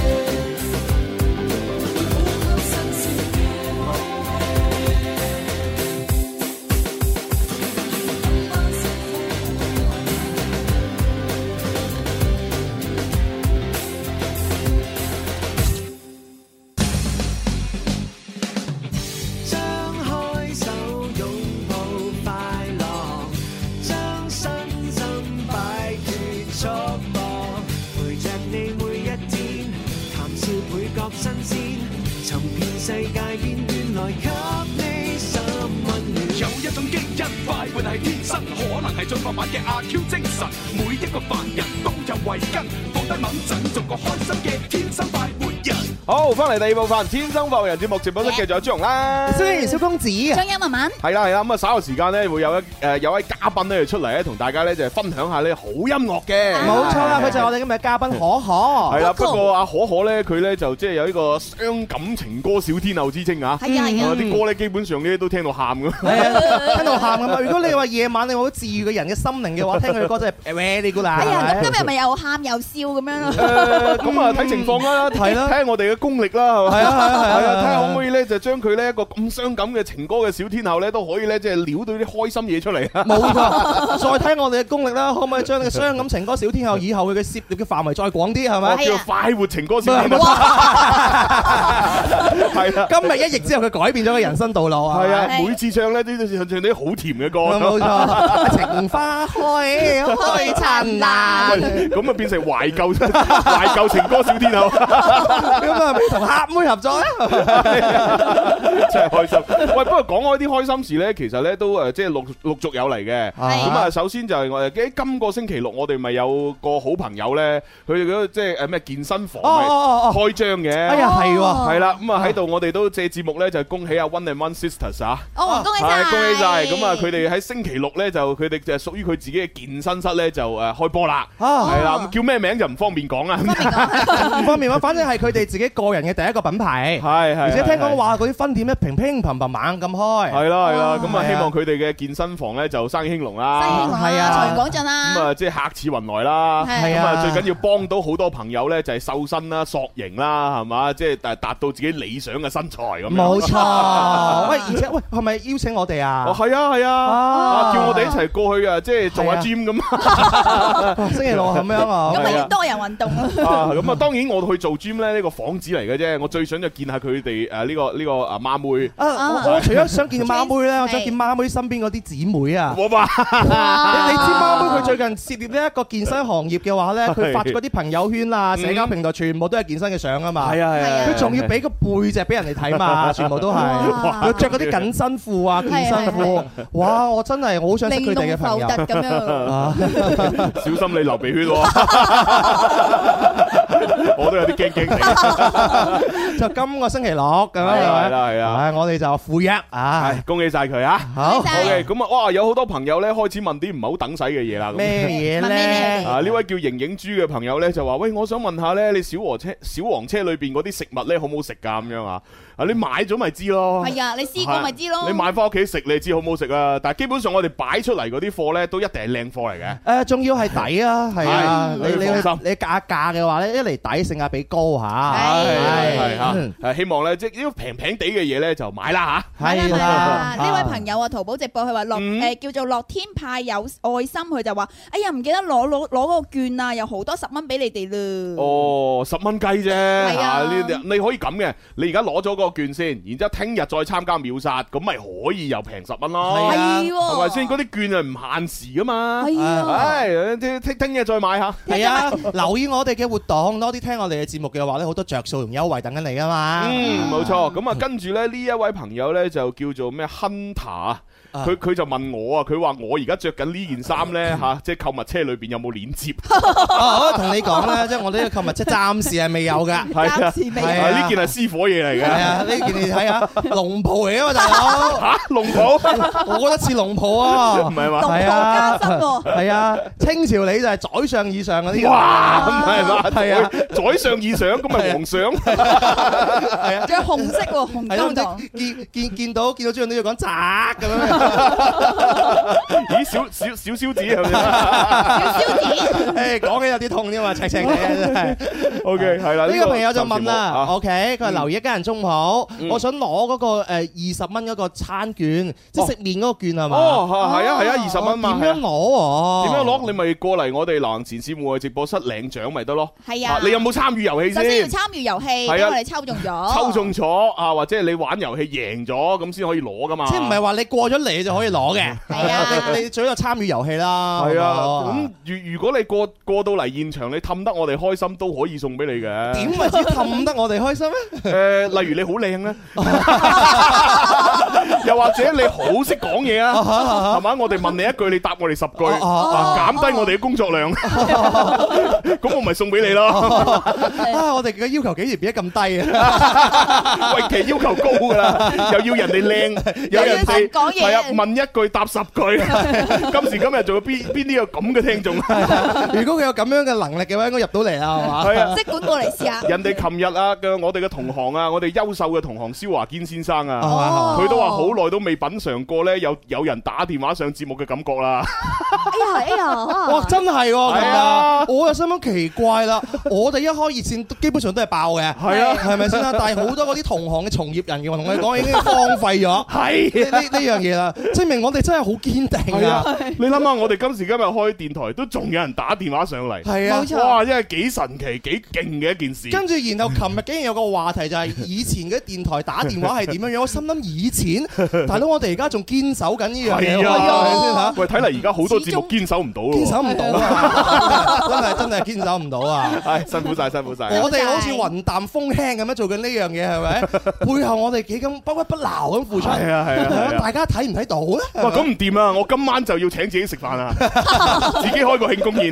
G: 世界變亂來給你十蚊暖，有一種基因快活係天生，可能係進化版嘅阿 Q 精神，每一個凡人都有慧根，放低猛陣做個開心嘅天生快活人。
B: 好，翻嚟第二部分《天生快活人》節目直播室，繼續有朱紅啦，
C: 小公子，
D: 張欣文文，
B: 係啦，咁啊稍後時間咧會有位嘉賓咧出嚟咧，同大家咧就係分享下呢好音樂嘅。
C: 冇錯啦，佢就係我哋今日嘅嘉賓可可。
B: 係啦，不過阿可可咧，佢咧就即係有呢個傷感情歌小天后之稱啊。
D: 係啊，
B: 啲歌咧基本上咧都聽到喊噶。
C: 係啊，聽到喊咁啊！如果你話夜晚你好治愈嘅人嘅心靈嘅話，聽佢嘅歌真係 very good 啦。
D: 哎呀，咁今日咪又喊又笑咁樣咯。
B: 咁啊睇情況啦，睇下我哋嘅功力啦，係嘛？係啊，睇下可唔可以咧就將佢呢一個咁傷感嘅情歌嘅小天后咧，都可以咧即係撩到啲開心嘢出嚟。
C: 冇錯，再睇我哋嘅功力啦，可唔可以將呢個傷感情歌小天后以後佢嘅涉獵嘅範圍再廣啲，係咪？
B: 叫做快活情歌小天后。係啊，
C: 今日一役之後，佢改變咗個人生道路啊！
B: 係啊，每次唱咧都唱啲好甜嘅歌。
C: 冇錯，情花開開燦爛，
B: 咁啊變成懷舊情歌小天后。
C: 咁啊係咪同黑妹合作咧？
B: 真係開心。喂，不過講開啲開心事咧，其實咧都即係陸續有嚟嘅。咁啊，首先就係我哋今個星期六，我哋咪有個好朋友咧，佢哋嗰即係咩健身房開張嘅。
C: 哎呀，係喎，
B: 係啦。咁啊喺度，我哋都借節目咧，就恭喜阿 One and One Sisters 啊！
D: 恭喜晒！
B: 恭喜晒！咁啊，佢哋喺星期六咧，就佢哋就屬於佢自己嘅健身室咧，就開波啦。係啦，咁叫咩名就唔方便講啦。
C: 唔方便講，反正係佢哋自己個人嘅第一個品牌。係，而且聽講話嗰啲分店咧，乒乒乓乓猛咁開。係
B: 啦，咁啊，希望佢哋嘅健身房咧就生意興隆啦。
D: 生意興隆係啊，財源廣進啦。
B: 咁啊，即係客似雲來啦。咁啊，最緊要幫到好多朋友咧，就係瘦身啦、塑形啦，係嘛，即係達到自己理想嘅身材咁。
C: 冇錯。喂，而且喂，係咪邀請我哋啊？
B: 係啊，叫我哋一齊過去啊，即係做下 gym 咁。
C: 星期六咁樣啊？
D: 咁咪要多人運動啊？
B: 咁啊，當然我去做 gym 咧，呢個幌子嚟嘅啫。我最想就見下佢哋呢個阿媽妹。
C: 我除咗想見媽妹咧，我想見媽妹身邊嗰啲姊妹啊。
B: 我話
C: 你知媽妹佢最近涉獵呢一個健身行業嘅話咧，佢發嗰啲朋友圈啊、社交平台全部都係健身嘅相啊嘛。係啊，佢仲要俾個背脊俾人哋睇嘛，全部都係。佢着嗰啲緊身褲啊、健身褲，哇！我真係我好想識佢哋嘅朋友。
D: 咁樣，
B: 小心你流鼻血喎！我都有啲驚驚地。
C: 就今個星期六咁樣，
B: 係啊，
C: 我哋就赴約啊！
B: 恭喜晒佢啊！
C: 好
B: OK，咁啊，哇！有好多朋友咧開始問啲唔係好等使嘅嘢啦。
C: 咩嘢咧？
B: 呢位叫瑩瑩豬嘅朋友咧就話：喂，我想問下咧，你小黃車裏邊嗰啲食物咧好唔好食㗎？咁樣啊？你買咗咪知咯。
D: 係啊，你試過咪知咯。
B: 你買翻屋企食，你知好唔好食啊？但係基本上我哋擺出嚟嗰啲貨咧，都一定係靚貨嚟嘅。
C: 仲要係抵啊，係啊，你價嘅話咧，一嚟抵，性價比高嚇。係
B: 希望咧即係呢啲平平地嘅嘢咧就買啦嚇。
D: 係啦，呢位朋友啊，淘寶直播佢話叫做樂天派有愛心，佢就話：哎呀，唔記得攞嗰個券啊，有好多10蚊俾你哋啦。
B: 哦，10蚊雞啫。
D: 係啊，
B: 你可以咁嘅，你而家攞咗個券先，然之後聽日再參加秒殺，咁咪可以又平10蚊咯。
D: 係喎，
B: 係咪先？嗰啲券係唔限時噶嘛。
D: 係啊，
B: 聽日再買下。
C: 係啊，留意我哋嘅活動，多啲聽我哋嘅節目嘅話咧，好多着數同優惠等緊你啊嘛。
B: 冇錯。咁啊，跟住咧呢一位朋友咧就叫做咩 Hunter。佢就問我啊，佢話我而家着緊呢件衫咧嚇，即係購物車裏邊有冇鏈接？
C: 我同你講咧，即係我呢個購物車暫時係未有㗎，
D: 暫時未有。
B: 呢件係私伙嘢嚟嘅。係
C: 啊，呢件你睇下龍袍嚟啊嘛，大佬
B: 嚇龍袍，
C: 我覺得似龍袍啊，
B: 唔係嘛？
D: 龍袍加身喎。
C: 係啊，清朝你就係宰相以上嗰啲。
B: 哇，唔係嘛？
C: 係啊，
B: 宰相以上咁咪皇上。
C: 係啊，
D: 仲有紅色喎，紅金檔。
C: 見到張相都要講扎咁樣。
B: 咦，小燒子係咪？
D: 小燒子，
C: 講起有啲痛添嘛，赤赤嘅真係。
B: OK，係啦。
C: 呢個朋友就問啦，OK，佢話留意一家人中午，我想攞嗰個20蚊嗰個餐券，即係食麵嗰個券係嘛？
B: 係啊，20蚊嘛。
C: 點樣攞？
B: 點樣攞？你咪過嚟我哋流行前線戶外直播室領獎咪得咯。
D: 係啊。
B: 你有冇參與遊戲先？
D: 首先要參與遊戲，俾我哋抽中咗。
B: 抽中咗啊，或者你玩遊戲贏咗，咁先可以攞噶嘛。
C: 即係唔係話你過咗嚟就可以攞嘅？係啊，你最好參與遊戲啦。
B: 係啊，咁如果你過到嚟現場，你氹得我哋開心，都可以送俾你嘅。
C: 點為之氹得我哋開心
B: 咧？例如你好靚咧，又或者你好識講嘢啊，係嘛？我哋問你一句，你答我哋10句，減低我哋嘅工作量，咁我咪送俾你咯。
C: 我哋嘅要求幾時變得咁低啊？
B: 喂，其實要求高噶啦，又要人哋靚，有人哋講嘢，係啊，問一句答10句。今時今日仲有邊啲有咁嘅聽眾？
C: 如果佢有咁樣嘅能力嘅話，應該入到嚟啦，係嘛？
B: 係啊，
D: 即管過嚟試下。
B: 人哋琴日啊我哋嘅同行啊，我哋優秀嘅同行蕭華堅先生啊，佢都話好耐都未品嚐過咧，有人打電話上節目嘅感覺啦。
D: 哎呀，
C: 哇，真係喎！我又心諗奇怪啦，我哋一開熱線基本上都係爆嘅，係啊，係咪先啦？但係好多嗰啲同行嘅從業人員同我哋講已經荒廢咗，係呢樣嘢啦，證明我哋真係好堅定啊！
B: 你諗下，我哋今時今日開電台都仲有人打電話上嚟，
C: 係啊，
B: 哇，真係幾神奇、幾勁嘅一件事。
C: 跟住然後琴日竟然有個話題就係以前嘅電台打電話係點樣樣，我心諗以錢，大佬我哋而家仲堅守緊呢樣嘢，
B: 喂，睇嚟而家好多節目堅守唔到咯，
C: 堅守唔到啊！真係堅守唔到啊！
B: 係辛苦晒，辛苦晒。
C: 我哋好似雲淡風輕咁樣做緊呢樣嘢，係咪？背後我哋幾咁不屈不撓咁付出，
B: 係啊！
C: 大家睇唔睇到咧？
B: 哇，咁唔掂啊！我今晚就要請自己食飯啊，自己開個慶功宴，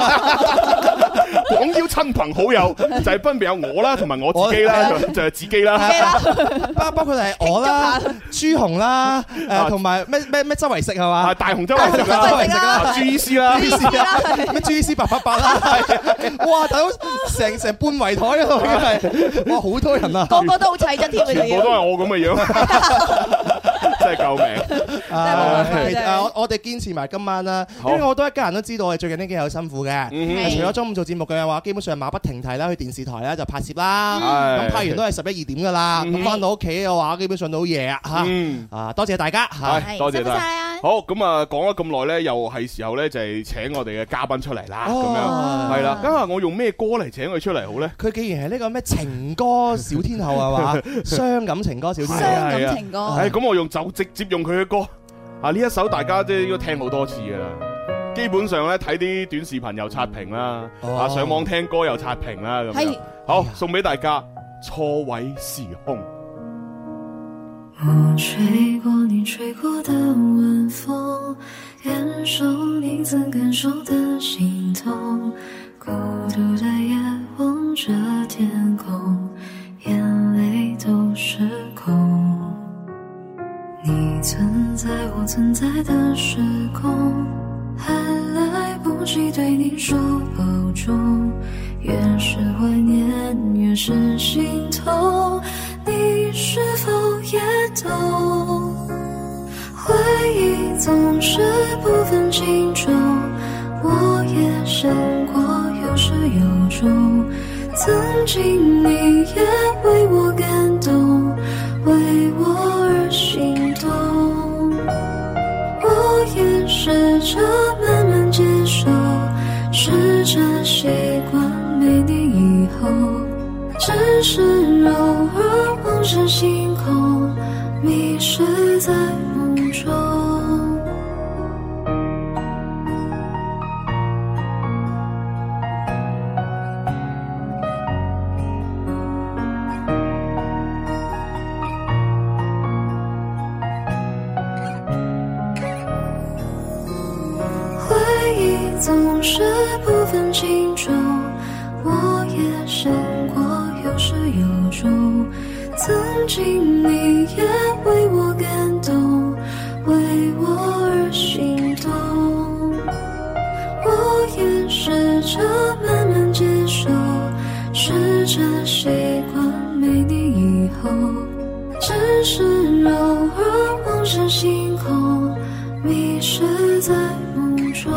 B: 廣邀親朋好友，就係分別有我啦，同埋我自己啦，就係自己啦，
C: 包括係我啦、朱紅啦，同埋咩周圍食係嘛？
B: 大雄周圍食啦，朱醫師啦，
C: 咩朱醫師888啦，哇！大佬成半圍台啊，已經係哇，好多人啊，
D: 個個都好砌質添，
B: 全部都係我咁嘅樣。真係救命！
C: 我哋堅持埋今晚啦，因為我都一家人都知道我哋最近呢幾日好辛苦嘅。除咗中午做節目嘅話，基本上馬不停蹄啦，去電視台咧就拍攝啦。咁拍完都係11、2點噶啦。咁翻到屋企嘅話，基本上都好夜啊嚇。多謝大家，
B: 多謝晒。好，咁啊講咗咁耐咧，又係時候咧就係請我哋嘅嘉賓出嚟啦。咁樣係啦，咁啊我用咩歌嚟請佢出嚟好咧？
C: 佢既然係呢個咩情歌小天后係嘛，傷感情歌小天后，
D: 傷感情歌。
B: 咁我就直接用佢嘅歌啊！呢一首大家都應該聽好多次噶啦，基本上咧睇啲短視頻又刷屏啦，上網聽歌又刷屏啦，咁樣好送俾大家錯位時空。
H: 我吹過你吹過的晚風，感受你曾感受的心痛，孤獨的夜望着天空，眼淚都失控。你存在我存在的時空，還來不及對你說保重，越是懷念越是心痛，你是否也懂？回憶總是不分輕重，我也想過有始有終，曾經你也為我感動，為我而心動，我也試着慢慢接受，試着習慣沒你以後，只是偶爾望着星空，迷失在夢中。總是不分輕重，我也想過有始有終，曾經你也為我感動，為我而心動，我也試着慢慢接受，試着習慣沒你以後，只是偶爾望着星空，迷失在夢中。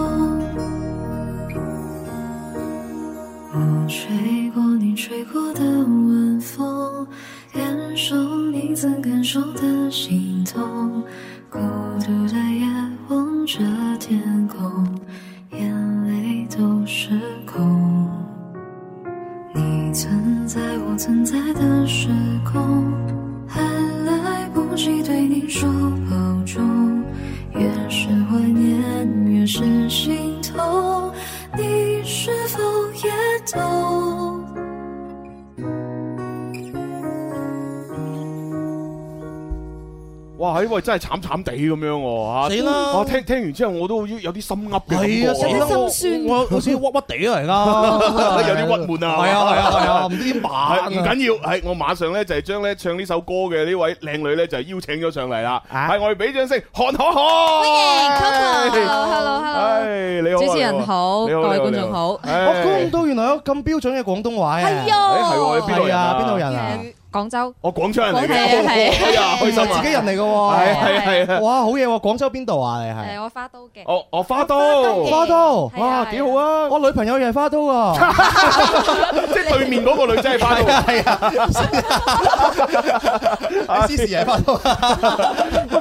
H: 我吹過你吹過的晚風，感受你曾感受的心痛，孤獨的夜望着天空，眼淚都失控。你存在我存在的時空，還來不及對你說保重，越是懷念越是心痛，你是否也懂？
B: 哇！喂，真係慘慘地咁樣喎，
C: 死啦！
B: 我聽完之後，我都有啲心噏嘅感覺，
C: 係啊，死啦！心酸，我好似屈屈地啊，而家有
B: 啲鬱悶啊，
C: 係啊，唔知點辦。
B: 唔緊要，係我馬上咧就係將咧唱呢首歌嘅呢位靚女咧就邀請咗上嚟啦。係我哋俾掌聲，韓可可，
I: 歡迎 Coco，Hello，
B: 你好，
I: 主持人好，各位觀眾好。
C: 我估唔到原來有咁標準嘅廣東話啊！
D: 係啊，
B: 係喎，邊度人啊？
C: 邊度人啊？
I: 廣州，
B: 我廣州人嚟嘅，
I: 係啊，
B: 開心啊！
C: 自己人嚟嘅喎，係，哇，好嘢喎！廣州邊度啊？你係？
I: 我花都嘅。
B: 哦，花都，哇，幾好啊！
C: 我女朋友又係花都啊，
B: 即係對面嗰個女仔係花都，
C: 係啊，思思係花都。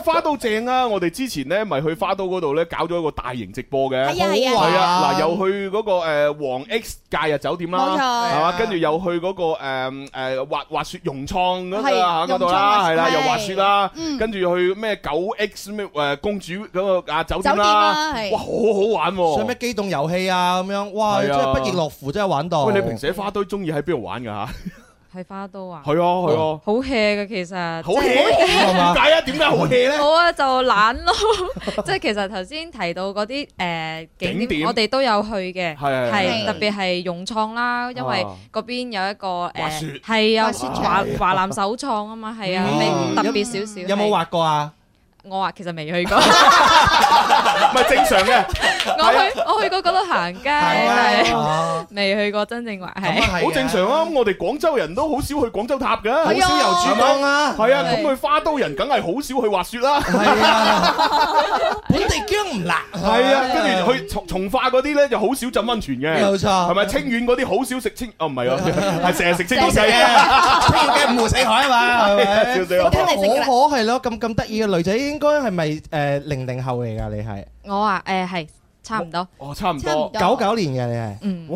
B: 花都正啊！我哋之前咧咪去花都嗰度咧搞咗一個大型直播嘅，
D: 係
B: 啊，嗱又去嗰個黃 X 假日酒店啦，
D: 冇錯，
B: 係嘛？跟住又去嗰個滑雪融創嗰度啦，係啦，又滑雪啦，跟住去咩9X 咩公主嗰個酒店啦，哇，好好玩喎！
C: 上咩機動遊戲啊咁樣，哇，真係不亦樂乎，真係玩到。
B: 喂，你平時喺花都中意喺邊度玩㗎嚇？
I: 喺花都啊，
B: 係啊，
I: 好 hea 嘅其實，
B: 好 hea 點解啊？點解好 hea 咧？
I: 我啊就懶咯，即係其實頭先提到嗰啲景點，我哋都有去嘅，係特別係融創啦，因為嗰邊有一個係啊華南首創啊嘛，係啊，特別少少。
C: 有冇滑過啊？
I: 我話其實未去過，
B: 唔係正常嘅。
I: 我去過嗰度行街，未去過真正滑，係
B: 好正常啊！我哋廣州人都好少去廣州塔㗎，
C: 好少遊珠江啊。
B: 係啊，咁去花都人梗係好少去滑雪啦。
C: 係啊，本地薑唔辣。
B: 係啊，跟住去從化嗰啲咧就好少浸溫泉嘅。
C: 冇錯，
B: 係咪清遠嗰啲好少食清？哦，唔係啊，係成日食清遠雞啊！
C: 清遠雞五湖四海啊嘛，係咪？
B: 笑死我！
C: 可係咯，咁得意嘅女仔，應該係咪00後嚟㗎？你係
I: 我啊係差唔多，
B: 差唔多
C: 99年嘅你係，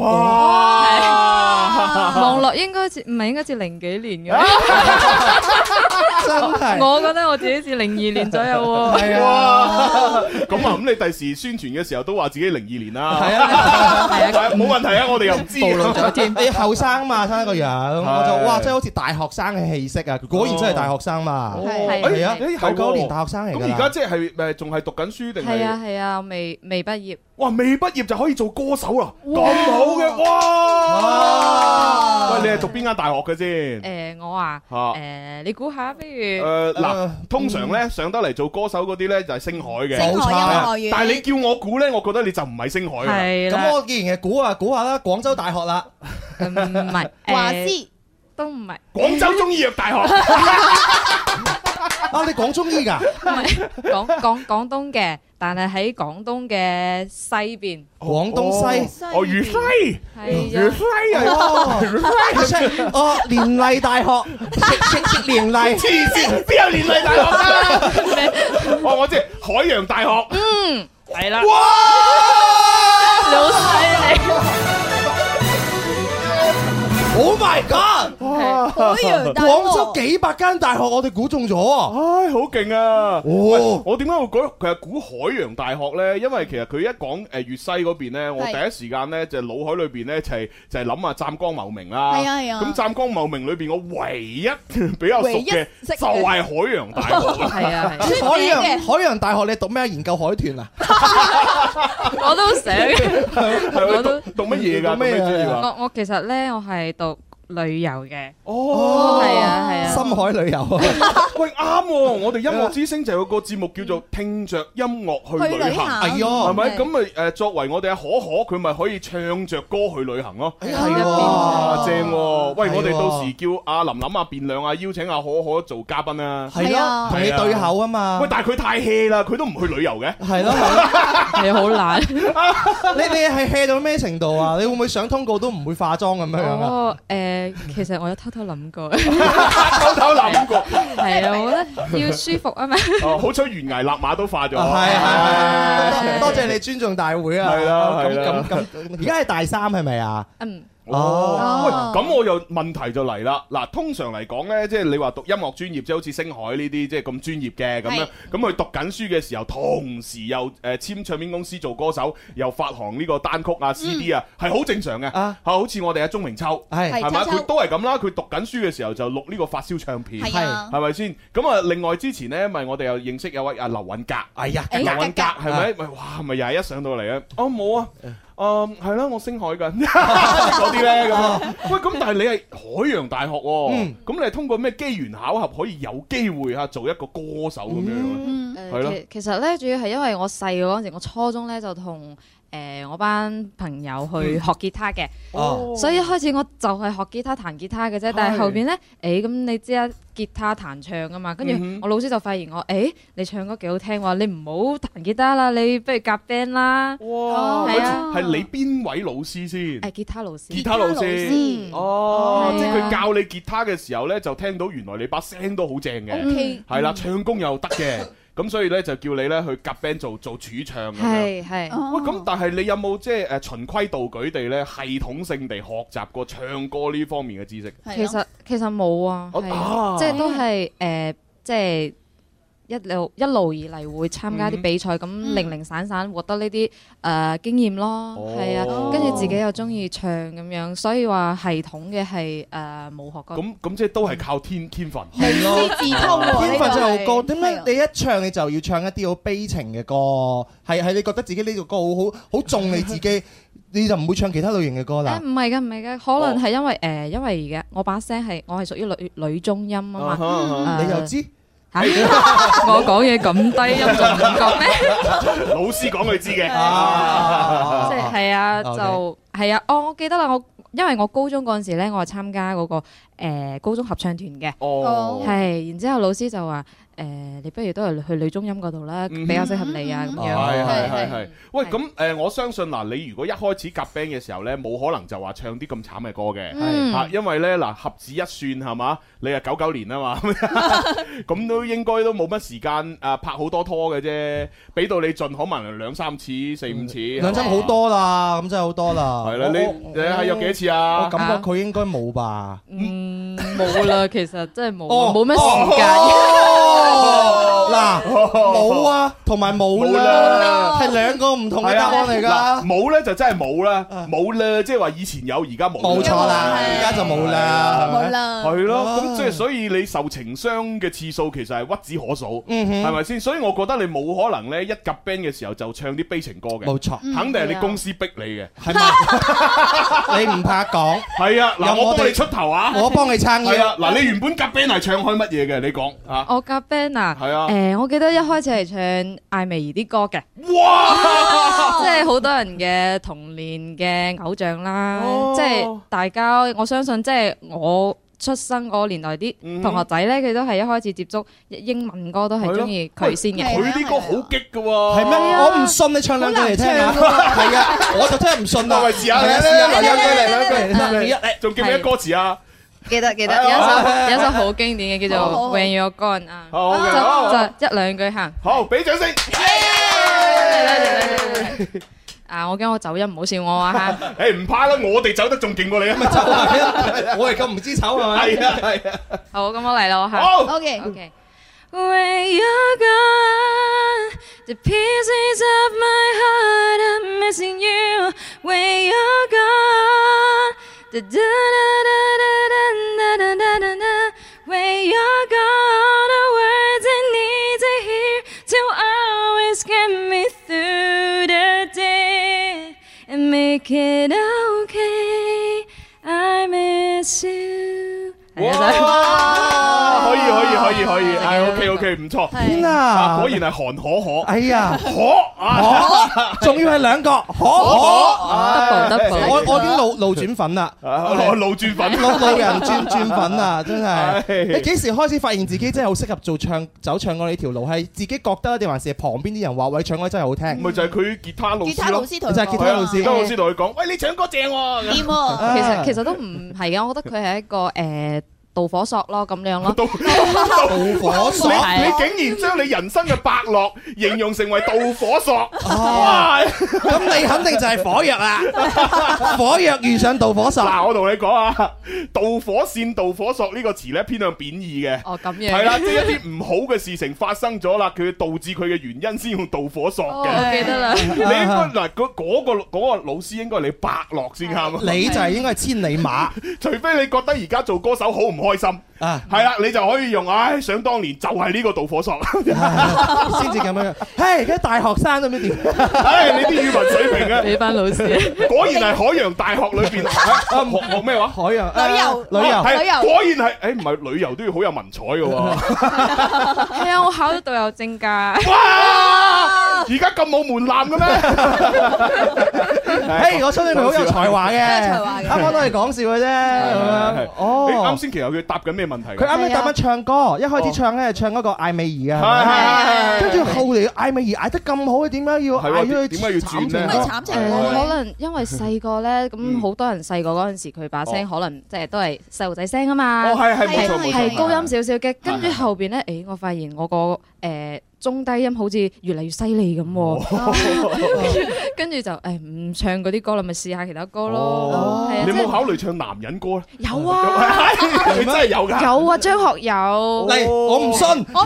B: 哇！
I: 網絡應該似唔係應該似零幾年嘅，
C: 真係。
I: 我覺得我自己似02年左右喎。
C: 係啊，
B: 咁你第時宣傳嘅時候都話自己02年啦。
C: 係啊，
B: 冇問題啊，我哋又唔知。
C: 暴露咗添，你後生嘛，生個樣，我就哇，真係好似大學生嘅氣息啊！果然真係大學生嘛。係啊，99年大學生嚟㗎。
B: 咁而家即係仲係讀緊書定係？
I: 係啊，未畢業。
B: 哇！未畢業就可以做歌手啦，咁好嘅哇！喂，你係讀邊間大學嘅先？
I: 我啊，你估下，不如
B: 嗱，通常咧上得嚟做歌手嗰啲咧就係星海嘅，
D: 星海音樂學院。
B: 但係你叫我估咧，我覺得你就唔係星海嘅。
I: 係啦。
C: 咁我既然係估下啦，廣州大學啦，
I: 唔係
D: 華師
I: 都唔係。
B: 廣州中醫藥大學。
C: 啊！你講中醫㗎？
I: 唔係廣東嘅，但係喺廣東嘅西邊。
C: 廣東西
B: 哦，粵西係粵西啊！
C: 哦，聯麗大學食聯麗，
B: 黐線邊有聯麗大學啊？我知海洋大學。
I: 係啦。
B: 哇！
I: 你好犀利。
C: Oh my god！
D: 海洋大學，
C: 廣州幾百間大學，我哋估中咗。
B: 唉，好勁啊！
C: 哦，
B: 我點解會估海洋大學咧？因為其實佢一講粵西嗰邊咧，我第一時間咧就腦海裏邊咧就係諗下湛江茂名啦。
D: 係啊。
B: 咁湛江茂名裏邊，我唯一比較熟嘅就係海洋大學。
I: 係啊。
C: 海洋大學你讀咩？研究海豚啊？
I: 我都想。
B: 我都讀乜嘢㗎？咩專業啊？
I: 我其實咧，我係讀旅遊嘅。
C: 哦，
I: 係啊，
C: 深海旅遊。
B: 喂，啱喎！我哋音樂之星就有個節目叫做聽着音樂去旅行。
C: 哎呀，
B: 係咪？咁咪作為我哋阿可佢咪可以唱着歌去旅行咯。
C: 係啊，
B: 正喎！喂，我哋到時叫阿琳琳、阿變亮啊，邀請阿可做嘉賓啊。
C: 係咯，同你對口啊嘛。
B: 喂，但係佢太 hea 啦，佢都唔去旅遊嘅。
C: 係咯，
I: 係好懶。
C: 你係 hea 到咩程度啊？你會唔會上通告都唔會化妝咁樣啊？
I: 其實我有偷偷諗過。
B: 偷偷諗過。
I: 係啊，我覺得要舒服啊嘛。
B: 好彩懸崖勒馬都化咗。
C: 係，多謝你尊重大會啊。
B: 係啦，
C: 咁，而家係大三係咪啊？
B: 哦，喂，咁我又問題就嚟啦。嗱，通常嚟講咧，即係你話讀音樂專業，即係好似星海呢啲，即係咁專業嘅咁樣，咁佢讀緊書嘅時候，同時又簽唱片公司做歌手，又發行呢個單曲啊、CD 啊，係好正常嘅。好似我哋阿鐘明秋，係嘛，佢都係咁啦。佢讀緊書嘅時候就錄呢個發燒唱片，係咪先？咁啊，另外之前咧，咪我哋又認識有位阿劉允格，
C: 哎呀，
B: 劉允格係咪？咪哇，咪又係一上到嚟啊！哦，冇啊。係啦，我星海㗎嗰啲咧咁。喂，咁但係你係海洋大學喎，咁你係通過咩機緣巧合可以有機會嚇做一個歌手咁樣？係咯。
I: 其實咧，主要係因為我細個嗰陣時，我初中咧就同我班朋友去學吉他嘅，所以一開始我就係學吉他彈吉他嘅啫。但係後邊咧，咁你知啊，吉他彈唱啊嘛，跟住我老師就發現我，你唱歌幾好聽喎，你唔好彈吉他啦，你不如夾 band 啦。
B: 哇，
I: 係啊，
B: 係你邊位老師先？
I: 吉他老師。
B: 吉他老師。哦，即係佢教你吉他嘅時候咧，就聽到原來你把聲都好正嘅，係啦，唱功又得嘅。 咁所以咧就叫你咧去夾 band 做主唱咁樣。
I: 係。
B: 喂，咁但係你有冇即係循規蹈矩地咧系統性地學習過唱歌呢方面嘅知識？
I: 其實冇啊，即係都係即係。一路以嚟會參加啲比賽，咁零零散散獲得呢啲經驗咯，係啊，跟住自己又中意唱咁樣，所以話系統嘅係冇學過。
B: 咁即係都係靠天分，
C: 係咯，
D: 自通喎，
C: 天分真係好高。點解你一唱你就要唱一啲好悲情嘅歌？係你覺得自己呢個歌好中你自己，你就唔會唱其他類型嘅歌啦？
I: 唔係㗎，可能係因為而家我把聲我係屬於女中音啊嘛，
C: 你又知？
I: 我講嘢咁低音仲唔覺咩？
B: 老師講佢知嘅，
I: 即係係啊，就係啊。我記得啦，因為我高中嗰陣時咧，我係參加嗰個高中合唱團嘅，係，然之後老師就話你不如都係去女中音嗰度啦，比較適合你啊咁樣。
B: 係。喂，咁我相信嗱，你如果一開始夾 band 嘅時候咧，冇可能就話唱啲咁慘嘅歌嘅，嚇，因為咧嗱，合指一算係嘛，你係99年啊嘛，咁都應該都冇乜時間拍好多拖嘅啫，俾到你盡可能2、3次、4、5次，
C: 兩針好多啦，咁真係好多啦。
B: 係啦，你係有幾多次啊？
C: 我感覺佢應該冇吧。
I: 冇啦，其實真係冇乜時間。
C: 嗱，冇啊，同埋冇啦，係兩個唔同嘅答案嚟㗎。
B: 冇咧就真係冇啦，冇啦，即係話以前有，而家冇。
C: 冇錯啦，而家就冇啦，
D: 冇啦。
B: 係咯，咁即係所以你受情傷嘅次數其實係屈指可數，係咪先？所以我覺得你冇可能咧一夾 band 嘅時候就唱啲悲情歌嘅。
C: 冇錯，
B: 肯定係你公司逼你嘅，
C: 係咪？你唔怕講？
B: 係啊，嗱，我幫你出頭啊，
C: 我幫你撐腰。
B: 係啊，嗱，你原本夾 band 係唱開乜嘢嘅？你講啊。
I: 我夾 band 啊，
B: 係啊。
I: 我記得一開始係唱艾薇兒啲歌嘅，
B: 哇！
I: 即係好多人嘅童年嘅偶像啦，即係大家我相信，即係我出生嗰個年代啲同學仔咧，佢都係一開始接觸英文歌都係中意佢先嘅。
B: 佢啲歌好激㗎喎，
C: 係咩？我唔信你唱兩句嚟聽下。係啊，我就真係唔信啦。
B: 喂，試下嚟兩句嚟，仲記唔記得歌詞啊？
I: 記得有一首好經典嘅叫做 When You're Gone 啊，就一兩句行。
B: 好，俾掌聲。
I: 我驚我走音，唔好笑我啊嚇！
B: 唔怕啦，我哋走得仲勁過你啊！
C: 我係咁唔知醜係咪？
B: 係啊。
I: 好，咁我嚟咯嚇。
B: 好
D: OK。
I: When you're gone, the pieces of my heart are missing you. When you're gone, da da da da da da da da da. When you're gone, the words I need to hear to always get me through the day and make it okay. I miss you.
B: 哇！可以，OK，唔錯。
C: 天啊！
B: 果然係韓可。
C: 哎呀，
B: 可，
C: 仲要係兩個可。我已經路轉粉啦，
B: 路轉粉，
C: 路人轉粉啊！真係。你幾時開始發現自己真係好適合走唱歌呢條路？係自己覺得定還是旁邊啲人話喂唱歌真係好聽？
B: 咪就係佢吉他老師咯，
C: 就係吉他老師
B: 同佢講：喂，你唱歌正喎。
D: 掂喎。
I: 其實都唔係嘅，我覺得佢係一個導火索咯，咁樣咯。
B: 導火索，你竟然將你人生嘅伯樂形容成為導火索，哇！
C: 咁你肯定就係火藥啦，火藥遇上導火索。
B: 嗱，我同你講啊，導火線、導火索呢個詞咧偏向貶義嘅。
I: 哦，咁樣。
B: 係啦，即係一啲唔好嘅事情發生咗啦，佢導致佢嘅原因先用導火索嘅。
I: 我記得啦。
B: 你應該嗱嗰個老師應該係你伯樂先啱。
C: 你就係應該係千里馬，
B: 除非你覺得而家做歌手好唔開心啊，係啦，你就可以用想當年就係呢個導火索
C: 先至咁樣。而家大學生都唔知點？
B: 你啲語文水平啊！
I: 你班老師
B: 果然係海洋大學裏邊學咩話？
C: 海洋
D: 旅遊
B: 係果然係唔係旅遊都要好有文采嘅喎。
I: 係啊，我考咗導遊證㗎。
B: 哇！而家咁冇門檻嘅咩？
C: 我相信佢好有才華嘅，啱啱都係講笑嘅啫。
B: 你啱先其實佢答緊咩問題？
C: 佢啱啱答緊唱歌，一開始唱咧係唱嗰個艾美兒啊，跟住後嚟艾美兒嗌得咁好，點解要嗌咗佢？
B: 點解要轉咧？
D: 慘情歌
I: 可能因為細個咧，咁好多人細個嗰陣時，佢把聲可能即係都係細路仔聲啊嘛。
B: 係冇錯，
I: 係高音少少嘅。跟住後邊咧，我發現我個中低音好似越嚟越犀利咁喎，跟住就唔唱嗰啲歌啦，咪試下其他歌咯。
B: 你有冇考慮唱男人歌咧？
I: 有啊，
B: 真係有㗎。
I: 有啊，張學友。
C: 嚟，我唔信。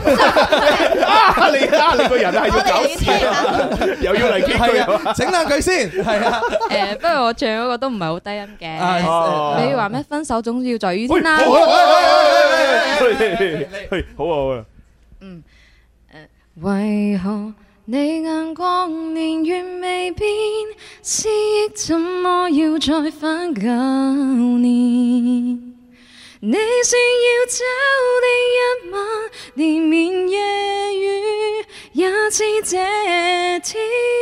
B: 你個人係要搞事，又要嚟幾句，
C: 整兩句先。係啊。
I: 不過我唱嗰個都唔係好低音嘅。比如話咩分手總要在雨天啦。
B: 好啊。
I: 為何你眼光年月未變，思憶怎麼要再返舊年？你說要找你一晚，連綿夜雨也似這天，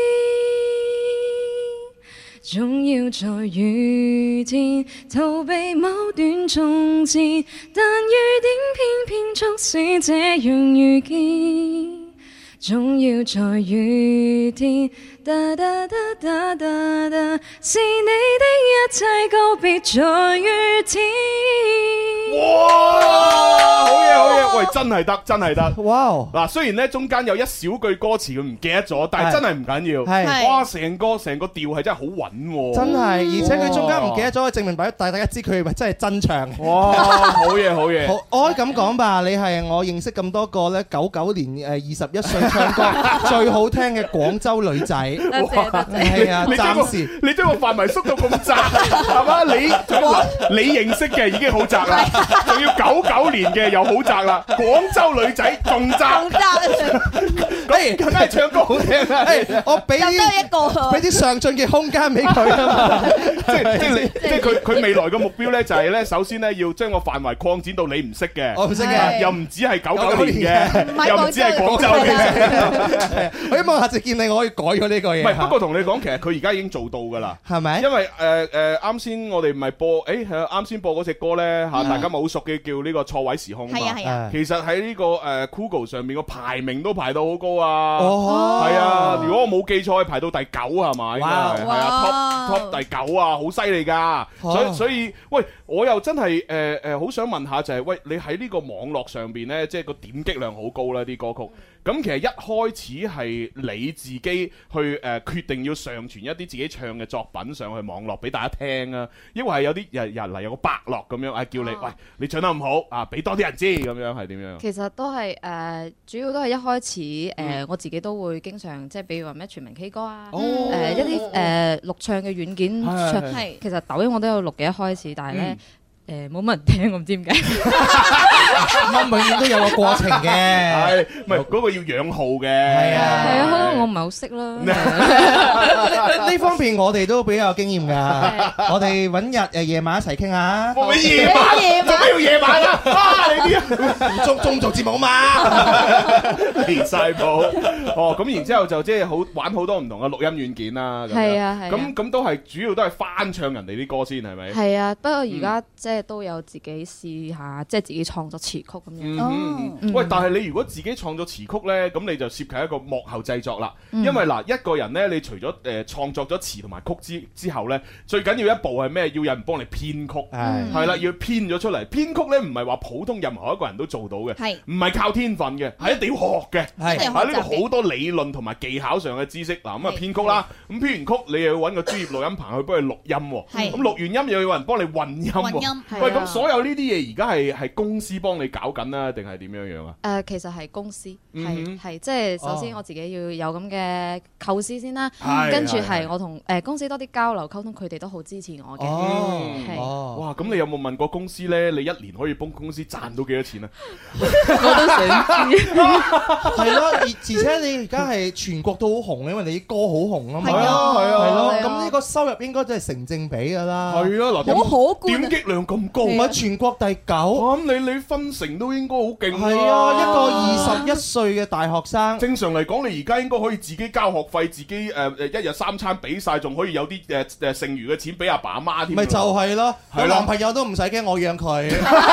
I: 總要在雨天逃避某段從前，但雨點偏偏促使這樣遇見。總要在雨天，噠噠噠噠噠噠，是你的一切告別在雨天。
B: 哇！好嘢好嘢，喂，真係得真係得。哇！嗱，雖然咧中間有一小句歌詞佢唔記得咗，但係真係唔緊要。係哇，成個調係真係好穩喎。真係，而且佢中間唔記得咗，證明俾大家知佢係咪真係真唱。哇！好嘢好嘢。我可以咁講吧，你係我認識咁多個咧99年21歲唱歌最好聽嘅廣州女仔。係啊，暫時你將個範圍縮到咁窄，係嘛？你認識嘅已經好窄啦，仲要99年嘅又好窄啦。廣州女仔仲窄，梗係唱歌好聽啦。我俾啲上進嘅空間俾佢啊嘛。即係佢未來嘅目標咧，就係咧，首先咧要將個範圍擴展到你唔識嘅，我唔識嘅，又唔止係99年嘅，又唔止係廣州嘅。我希望下次見你，我可以改咗呢個嘢。唔係，不過同你講，其實佢而家已經做到㗎啦，係咪？因為啱先我哋唔係播，啱先播嗰隻歌咧嚇，大家咪好熟嘅，叫呢個錯位時空啊嘛。係啊係啊。其實喺呢個Google 上面個排名都排到好高啊。哦。係啊，如果我冇記錯，係排到第9係咪？哇！係啊 ，top 第9啊，好犀利㗎。所以，喂，我又真係好想問下，就係喂，你喺呢個網絡上邊咧，即係個點擊量好高啦啲歌曲。咁其實一開始係你自己去決定要上傳一啲自己唱嘅作品上去網絡俾大家聽啊，因為係有啲人嚟有個伯樂咁樣叫你，喂，你唱得咁好啊，俾多啲人知咁樣係點樣？其實都係主要都係一開始我自己都會經常即係比如話咩全民 K 歌啊，一啲錄唱嘅軟件唱，其實抖音我都有錄嘅一開始，但係咧。冇乜人聽，我唔知點解。乜永遠都有個過程嘅，係唔係嗰個要養號嘅？係啊，係啊，可能我唔係好識啦。呢方面我哋都比較有經驗㗎。我哋揾日夜晚一齊傾下。我夜晚，做咩要夜晚啊？你啲中做節目嘛？離曬譜。哦，咁然之後就即係好玩好多唔同嘅錄音軟件啦。係啊，係。咁都係主要都係翻唱人哋啲歌先係咪？係啊，不過而家即係都有自己試下，即係自己創作詞曲咁樣。喂，但係你如果自己創作詞曲呢，咁你就涉及一個幕後製作啦。因為嗱，一個人呢，你除咗創作咗詞同埋曲之後呢，最緊要一步係咩？要有人幫你編曲，係啦，要編咗出嚟。編曲呢，唔係話普通任何一個人都做到嘅，唔係靠天分嘅，係一定要學嘅。係呢個好多理論同埋技巧上嘅知識。嗱，咁啊編曲啦，咁編完曲你又要揾個專業錄音棚去幫你錄音喎。咁錄完音又要有人幫你混音喎。喂，咁所有呢啲嘢而家係公司幫你搞緊啦，定係點樣樣啊？其實係公司，係即係首先我自己要有咁嘅構思先啦，跟住係我同公司多啲交流溝通，佢哋都好支持我嘅。哇！咁你有冇問過公司咧？你一年可以幫公司賺到幾多錢啊？我都想知。係咯，而且你而家係全國都好紅，因為你啲歌好紅啊嘛。係啊，係咯。咁呢個收入應該都係成正比㗎啦。係啊，嗱，好可觀，點擊量咁高，唔係全國第9，咁你分成都應該好勁。係啊，一個21歲嘅大學生，正常嚟講，你而家應該可以自己交學費，自己一日3餐俾晒，仲可以有啲剩餘嘅錢俾阿爸阿媽添。咪就係咯，有男朋友都唔使驚，我養佢，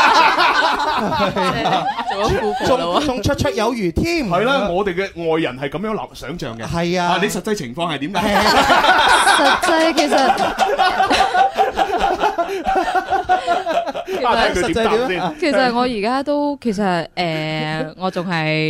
B: 仲綽綽有餘添。係啦，我哋嘅外人係咁樣想像嘅。係啊，你實際情況係點㗎？實際其實。其實我而家都我仲係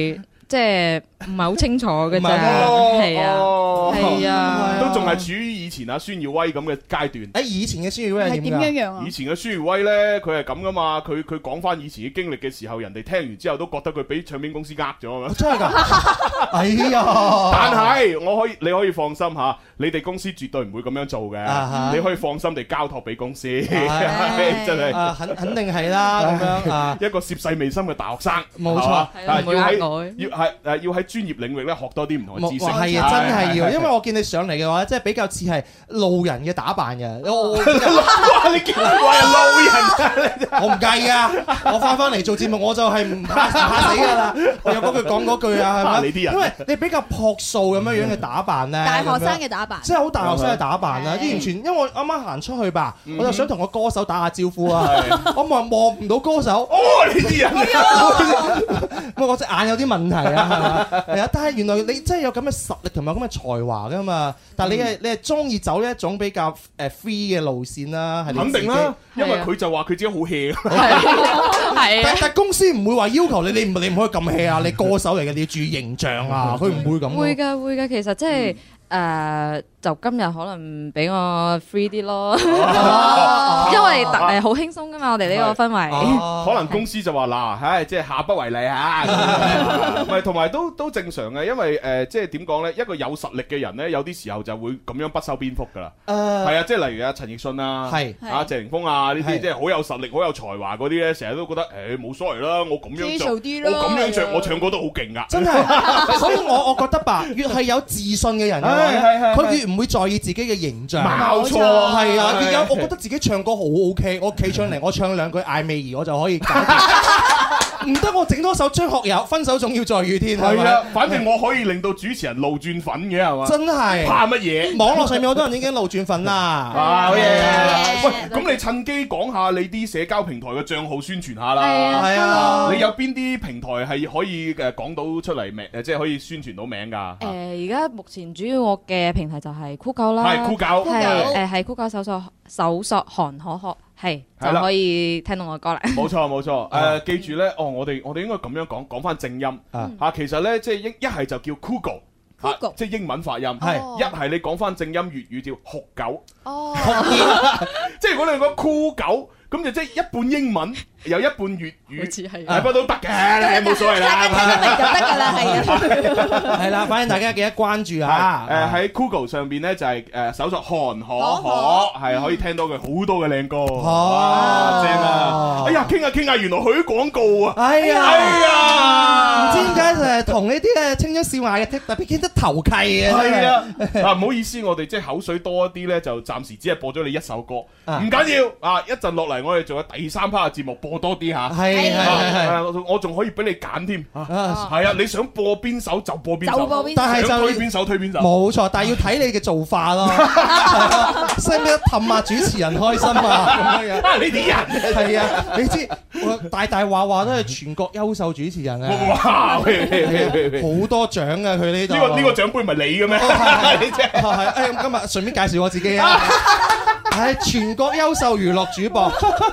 I: 即係唔係好清楚嘅啫，係啊，係啊，
B: 都仲係處於以前阿孫耀威咁嘅階段。
C: 以前嘅孫耀威係
D: 點樣啊？
B: 以前嘅孫耀威咧，佢係咁噶嘛，佢講翻以前嘅經歷嘅時候，人哋聽完之後都覺得佢俾唱片公司呃咗啊！
C: 真係㗎，哎呀！
B: 但係你可以放心嚇，你哋公司絕對唔會咁樣做嘅，你可以放心地交託俾公司，真係
C: 肯定係啦，咁樣
B: 一個涉世未深嘅大學生，
C: 冇錯，
B: 要喺專業領域咧學多啲唔同嘅知識，
C: 係啊，真係要，因為我見你上嚟嘅話，即係比較似係路人嘅打扮嘅。
B: 哇！你見我係路人，
C: 我唔介意啊！我翻嚟做節目，我就係唔怕死㗎啦。我有嗰句講嗰句啊，係咪？
B: 你啲人，
C: 因為你比較樸素咁樣嘅打扮咧，
D: 大學生嘅打扮，
C: 即係好大學生嘅打扮啦。完全因為我啱啱行出去吧，我就想同個歌手打下招呼啊。我望唔到歌手，
B: 你啲人，
C: 我隻眼有啲問題啊，係啊。但係原來你真係有咁嘅實力同埋咁嘅才華㗎嘛。但係你係中意走一種比較free 嘅路線啦，係
B: 肯定啦，因為佢就話佢自己好 hea，
C: 但公司唔會話要求你唔可以咁 hea 啊！你歌手嚟嘅，你要注意形象啊！佢唔會咁。
I: 會㗎，其實即係就今日可能俾我 free 啲咯，因為好輕鬆㗎嘛，我哋呢個氛圍。
B: 可能公司就話嗱，即係下不為例嚇，唔係同埋都正常嘅，因為即係點講咧？一個有實力嘅人咧，有啲時候就會咁樣不修邊幅㗎啦。係啊，即係例如阿陳奕迅啊，謝霆鋒啊呢啲，即係好有實力、好有才華嗰啲咧，成日都覺得冇所謂啦，我咁樣做，我咁樣着，我唱歌都好勁㗎。真係，
C: 所以我覺得吧，越係有自信嘅人，佢越唔會在意自己嘅形象。
B: 冇錯，
C: 係啊，我覺得自己唱歌好 OK，我企上嚟，我唱兩句艾薇兒，我就可以搞掂。唔得，我整多首張學友《分手總要在雨天》。
B: 係啊，反正我可以令到主持人路轉粉嘅係嘛？
C: 真係
B: 怕乜嘢？
C: 網絡上面好多人已經路轉粉啦。
B: 好嘢！喂，咁你趁機講下你啲社交平台嘅帳號宣傳下啦。
C: 係啊，
B: 你有邊啲平台係可以講到出嚟名？即係可以宣傳到名㗎？
I: 而家目前主要我嘅平台就係酷狗啦，
B: 係酷狗，
I: 係酷狗搜索韓可可。係就可以聽到我歌啦。
B: 冇錯，記住咧，我哋應該咁樣講翻正音嚇。其實咧，即係一係就叫 Google，即係英文發音。一係你講翻正音粵語叫酷狗。即係如果你講酷狗，咁就即係一半英文，有一半粵語，不過都得嘅，冇所謂啦。
D: 聽得明就得㗎啦，係啊。
C: 係啦，反正大家記得關注下。
B: 喺 Google 上邊咧就係搜索韓可可，係可以聽到佢好多嘅靚歌。哇，正啊！哎呀，傾下，原來佢廣告啊！
C: 哎呀，唔知點解就係同呢啲嘅青春少艾嘅特別顯得投契嘅。
B: 係啊，唔好意思，我哋即係口水多一啲咧，就暫時只係播咗你一首歌，唔緊要啊！一陣落嚟，我哋仲有第3 part 嘅節目播多啲嚇。係，我仲可以俾你揀添。係啊，你想播邊首就播邊首，
C: 但係就
B: 推邊首推邊首。
C: 冇錯，但係要睇你嘅做法咯。使唔使氹下主持人開心啊？咁樣
B: 呢啲人
C: 係啊，你知我大話都係全國優秀主持人啊！
B: 哇，好
C: 多獎啊！佢呢度
B: 呢個獎杯唔係你嘅咩？
C: 係今日順便介紹我自己啊！係全國優秀娛樂主播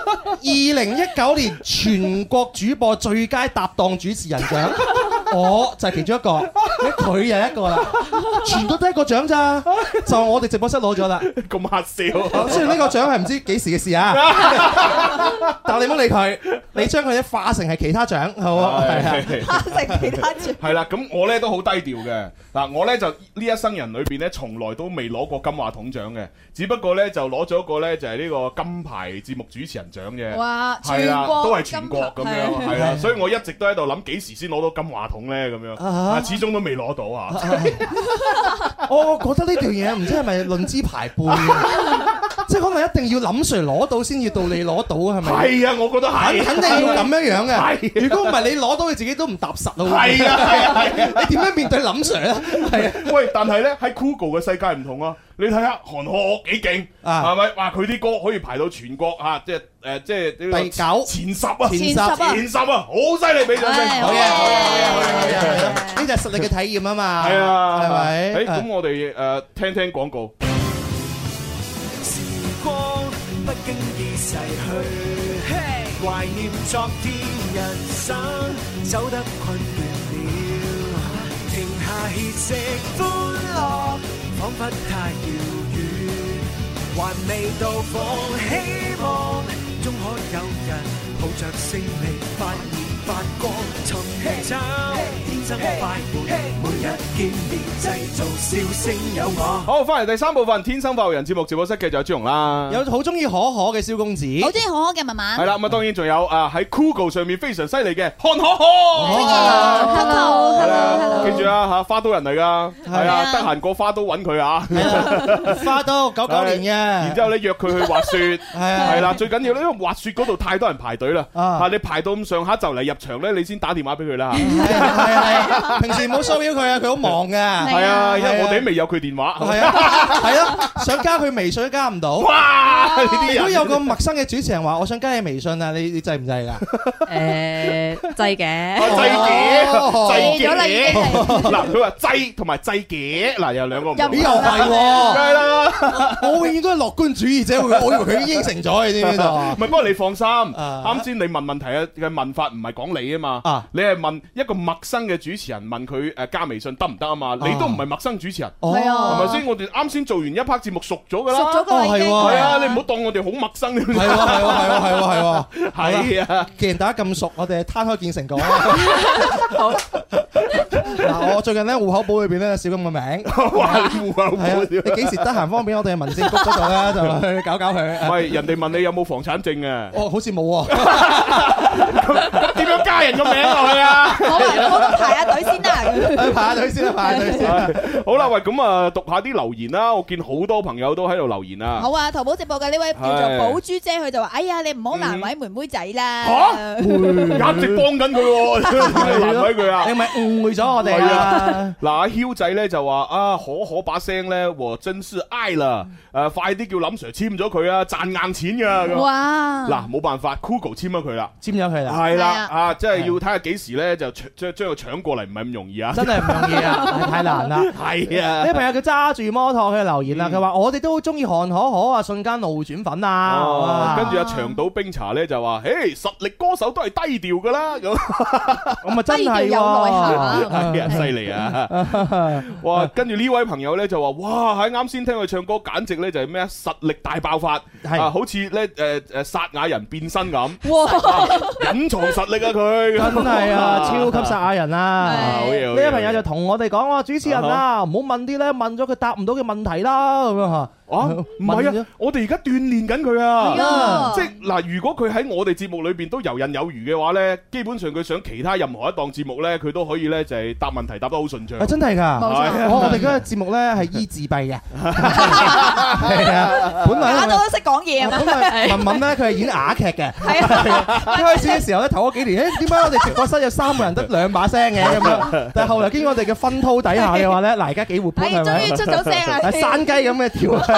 C: ，2019年全國主播最佳搭檔主持人獎，我就係其中一個，佢又一個啦，全國得一個獎咋，就我哋直播室攞咗啦，
B: 咁黑笑。
C: 雖然呢個獎係唔知幾時嘅事啊，但係你唔好理佢，你將佢化成係其他獎，好啊，
D: 化成其他獎。
B: 係啦，咁我咧都好低調嘅，嗱，我咧就呢一生人裏邊咧，從來都未攞過金話筒獎嘅，只不過咧就攞咗一個咧就係呢個金牌節目主持人獎嘅。
D: 哇，
B: 係啦，都係全國咁樣，係啦，所以我一直都喺度諗幾時先攞到金話筒咧咁樣，始終都未攞到啊！
C: 我覺得呢條嘢唔知係咪論資排輩，即係可能一定要林 Sir 攞到先要到你攞到係咪？
B: 係啊，我覺得係，
C: 肯定要咁樣樣嘅。如果唔係你攞到你自己都唔踏實咯。
B: 係啊，
C: 你點樣面對林 Sir 咧？係啊，
B: 喂，但係咧喺 Google 嘅世界唔同啊！你睇下韓可幾勁，係咪？哇，佢啲歌可以排到全國嚇，即係
C: 第9
B: 前10啊，
C: 前10
B: 啊，好犀利！俾掌聲！
C: 好嘢！呢就係實力嘅體驗啊嘛。係啊，係咪？
B: 咁我哋聽廣告。
G: 時光不經意逝去，懷念昨天，人生走得困倦了。 歇息歡樂，彷彿太遙遠，還未到訪希望，終可有人抱着勝利發現發光，尋找天生快活，每日見面製造笑聲有我。
B: 好，翻嚟第三部分《天生快活人》節目直播室嘅就有朱紅啦，
C: 有好中意可可嘅蕭公子，
D: 好中意可可嘅文文。
B: 係啦，咁啊當然仲有喺 Google 上面非常犀利嘅韓可可。
D: Hello，
B: 記住啦嚇，花都人嚟㗎，係啊，得閒過花都揾佢啊。
C: 花都99年嘅，
B: 然之後咧約佢去滑雪，係啦，最緊要咧，因為滑雪嗰度太多人排隊啦，嚇你排到咁上下就嚟入場咧，你先打電話俾佢啦嚇。
C: 係，平時唔好騷擾佢啊，佢好忙嘅。
B: 係啊，因為我哋都未有佢電話。
C: 係啊，係啊，想加佢微信都加唔到。
B: 哇！呢啲人
C: 如果有個陌生嘅主持人話我想加你微信啊，你制唔制㗎？
I: 制嘅，
B: 制嘅。嗱，佢話制同埋制嘅，嗱有兩個唔同。
C: 又係喎，
B: 梗係啦。
C: 我永遠都係樂觀主義者，我以為佢已經應承咗，你知唔知道？
B: 唔係，不過你放心，啱先你問問題嘅問法唔係講你啊嘛，你係問一個陌生嘅主持人問佢加微信得唔得啊嘛？你都唔係陌生主持人，
D: 係啊，
B: 係咪先？我哋啱先做完一 part 節目熟咗㗎啦，
D: 熟咗㗎啦已經。
B: 係啊，你唔好當我哋好陌生。係啊，
C: 既然大家咁熟，我哋攤開見誠講啦。好，嗱，我最近咧戶口簿裏邊咧少咁個名，
B: 哇！戶口簿，
C: 你幾時得閒方便？我哋去民政局嗰度咧就去搞搞佢。
B: 喂，人哋問你有冇房產證啊？
C: 哦，好似冇喎。
B: 咁點樣加人個名落去啊？
D: 我排下隊先啦。
C: 排下隊先啦，排下隊先。
B: 好啦，喂，咁啊，讀下啲留言啦。我見好多朋友都喺度留言啊。
D: 好啊，淘寶直播嘅呢位叫做寶珠姐，佢就話：哎呀，你唔好難為妹妹仔啦。
B: 嚇！一直幫緊佢喎，難為佢啊！
C: 你咪誤會咗我哋啊！
B: 嗱，阿囂仔咧就話啊，可把聲咧，我真是愛啦！快啲叫林 Sir 簽咗佢啊，賺硬錢㗎！
D: 哇！
B: 嗱，冇辦法 ，Google 簽咗佢啦，
C: 簽咗佢啦，
B: 係啦，即係要睇下幾時咧就將佢搶過嚟，唔係咁容易啊！
C: 真係唔容易啊，太難啦！
B: 係啊，
C: 呢個朋友佢揸住摩托佢留言啦，佢話我哋都好中意韓可可啊，瞬間路轉粉啊！
B: 跟住阿長島冰茶咧就話：，誒，實力歌手都係低調㗎啦，咁
C: 啊真係
D: 有內涵，
B: 係啊，犀利啊！哇，跟住呢位朋友咧就話：，哇，喺啱先聽佢唱歌，簡直咧就係咩啊，實力大爆發，啊，好似咧撒亞人變身咁，哇，隱藏實力啊佢，
C: 真係啊，超級撒亞人啊！
B: 好嘢，
C: 呢位朋友就同我哋講話，主持人啊，唔好問啲咧問咗佢答唔到嘅問題啦，咁樣嚇。
B: 啊，唔係啊，我哋而家鍛鍊緊佢啊，即係嗱，如果佢喺我哋節目裏邊都游刃有餘嘅話咧，基本上佢上其他任何一檔節目咧，佢都可以咧就係答問題答得好順暢。
C: 真係㗎，我哋嗰個節目咧係醫自閉嘅，係啊，本來
D: 大家都識講嘢啊。
C: 本來文文咧佢係演啞劇嘅，係啊，一開始嘅時候咧頭嗰幾年，點解我哋直播室有3個人得2把聲嘅咁樣？但係後來經過我哋嘅薰陶底下嘅話咧，嗱而家幾活潑係咪？
D: 終於出咗聲啦，
C: 山雞咁嘅跳。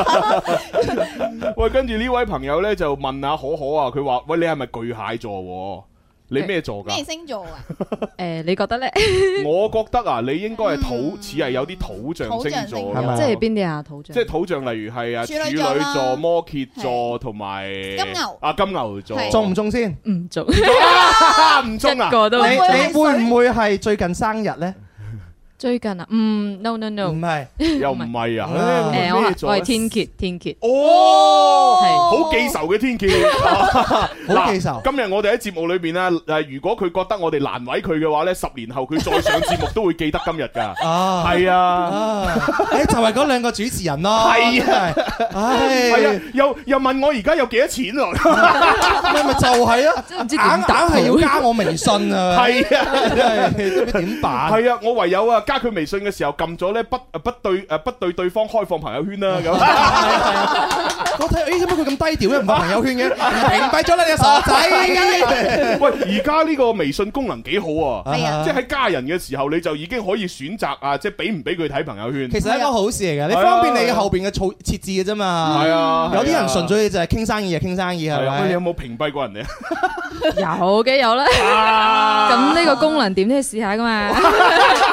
B: 喂，跟住呢位朋友咧就問下可可啊，佢話：喂，你係咪巨蟹座？你咩座㗎？
D: 咩星座啊？
I: 你覺得咧？
B: 我覺得啊，你應該係似係有啲土象星座，
I: 即係邊啲啊？土象？
B: 即係土象，例如係啊處女座、摩羯座同埋
D: 金牛
B: 啊金牛座，
C: 中唔中先？
I: 唔中，
B: 唔中啊！
C: 你會唔會係最近生日咧？
I: 最近啊，no，
C: 唔係，
B: 又唔係啊？
I: 我係天蠍，
B: 哦，好記仇嘅天蠍，
C: 好記仇。
B: 今日我哋喺節目裏邊咧，如果佢覺得我哋難為佢嘅話咧，10年後佢再上節目都會記得今日㗎。係啊，
C: 就係嗰2個主持人咯。
B: 係啊，係啊，又問我而家有幾多錢喎？
C: 咪就係啊，硬係要加我微信啊。
B: 係啊，
C: 真係點辦？
B: 係啊，我唯有啊。加佢微信嘅時候撳咗咧不對對方開放朋友圈啦咁。
C: 我睇點解佢咁低調咧？唔發朋友圈嘅，屏蔽咗啦你個傻仔！
B: 喂，而家呢個微信功能幾好啊！即係喺加人嘅時候，你就已經可以選擇啊，即係俾唔俾佢睇朋友圈。
C: 其實係一個好事嚟嘅，你方便你後邊嘅設置嘅啫嘛。係啊，有啲人純粹就係傾生意係咪？
B: 你有冇屏蔽過人哋啊？
I: 有啦。咁呢個功能點都要試下噶嘛？
C: 咁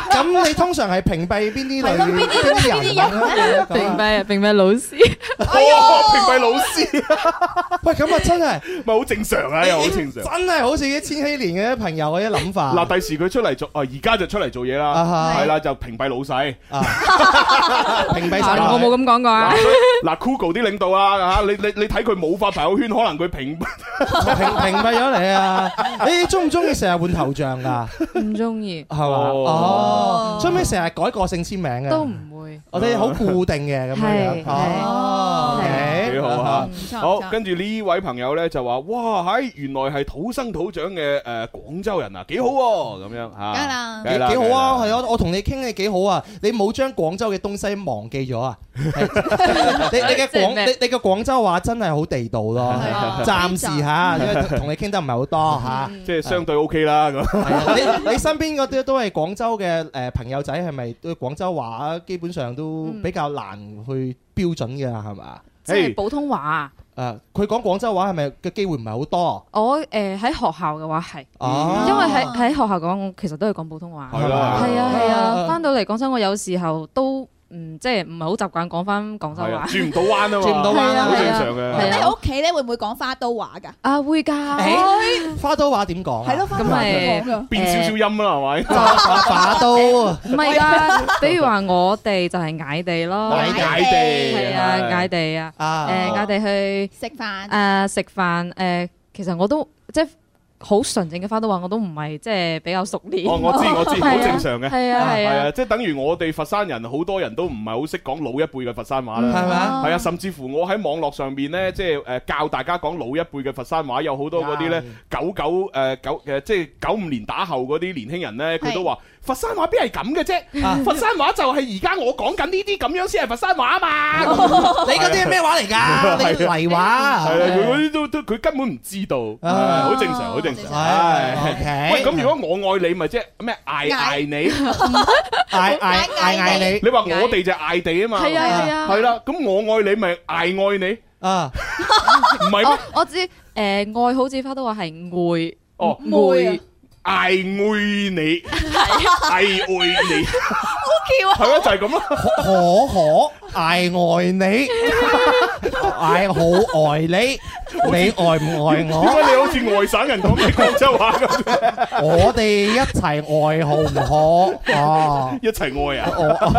C: 你通常係屏蔽邊啲類邊啲人？
I: 屏蔽老師。
B: 屏蔽老師。
C: 喂，咁啊真係
B: 咪好正常啊，又好正常。
C: 真係好似啲千禧年嘅朋友嗰啲諗法。
B: 嗱，第時佢出嚟做，而家就出嚟做嘢啦，係啦，就屏蔽老細，
C: 屏蔽晒。
I: 我冇咁講過啊。
B: 嗱 ，Google 啲領導啊，嚇你睇佢冇發朋友圈，可能佢屏
C: 蔽咗你啊！你中唔中意成日換頭像㗎？
I: 唔中意，
C: 係嘛？哦，所以咪成日改個性簽名嘅？
I: 都唔會，
C: 我哋好固定嘅咁樣。哦，
B: 幾好啊！好，跟住呢位朋友咧就話：哇，原來係土生土長嘅廣州人啊，幾好喎！咁樣嚇，
C: 梗係啦，幾好啊！係啊，我同你傾嘅幾好啊！你冇將廣州嘅東西忘記咗啊？你嘅廣州話真係好地道咯，暫時嚇，因為同你傾得唔係好多嚇，
B: 即係相對 OK 啦咁。
C: 你身邊嗰啲都係廣州嘅朋友仔，係咪對廣州話基本上都比較難去標準嘅係嘛？
I: 即係普通話
C: 佢講廣州話係咪嘅機會唔係好多？
I: 我喺學校嘅話係，因為喺學校嘅話，我其實都係講普通話。係啊，翻到嚟廣州，我有時候都。即係唔係好習慣講翻廣州話，
B: 轉唔到彎啊嘛，轉唔到彎好正常嘅。
D: 咁你喺屋企咧會唔會講花都話㗎？
I: 啊會㗎，
C: 花都話點講？
D: 係咯，咁咪
B: 變少少音啦，係咪？
C: 花都
I: 唔係㗎，比如話我哋就係嗌地咯，
B: 嗌地
I: 係啊，嗌地啊，嗌地去
D: 食飯，
I: 食飯其實我都即係。好純正嘅花都話我都唔係即係比較熟練。
B: 哦，我知，好正常嘅。
I: 係啊，
B: 即係等於我哋佛山人好多人都唔係好識講老一輩嘅佛山話啦。
C: 係咪啊？
B: 係啊，甚至乎我喺網絡上邊咧，即係教大家講老一輩嘅佛山話，有好多嗰啲咧即係95年打後嗰啲年輕人咧，佢都話佛山話邊係咁嘅啫？佛山話就係而家我講緊呢啲咁樣先係佛山話啊嘛！
C: 你嗰啲係咩話嚟㗎？你泥話？
B: 係啊，佢嗰啲都佢根本唔知道，好正常，好正常。係，喂，咁如果我愛你，咪即係咩嗌你，嗌你。你話我哋就嗌地啊嘛，
I: 係啊，
B: 係啦。咁我愛你咪嗌你啊，唔係咩？
I: 我知愛好似花都話係愛，
B: 愛。嗌愛你，嗌愛你，
D: 好巧啊！
B: 係啊，就係咁咯。
C: 可嗌愛你，嗌好愛你，你愛唔愛我？
B: 點解你好似外省人講嘅廣州話咁？
C: 我哋一齊愛好唔好？哦，
B: 一齊愛啊！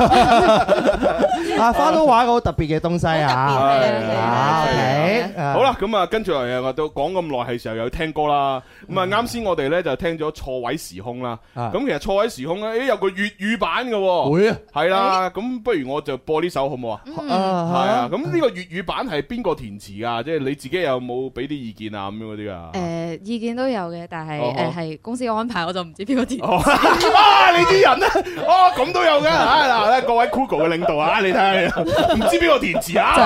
C: 花都話個好特別嘅東西啊！
B: 好啦，咁啊，跟住嚟我都講咁耐，係時候又要聽歌啦。咁啊，啱先我哋咧就聽咗錯位時空啦。咁其實錯位時空咧，有個粵語版嘅。
C: 會啊，
B: 係啦。咁不如我就播呢首好唔好啊？係啊。咁呢個粵語版係邊個填詞噶？即係你自己有冇俾啲意見啊？咁樣嗰啲啊？
I: 意見都有嘅，但係係公司嘅安排，我就唔知邊個填。
B: 啊，你啲人咧，咁都有嘅。嗱，各位 Google 嘅領導啊，你睇下，唔知邊個填詞啊？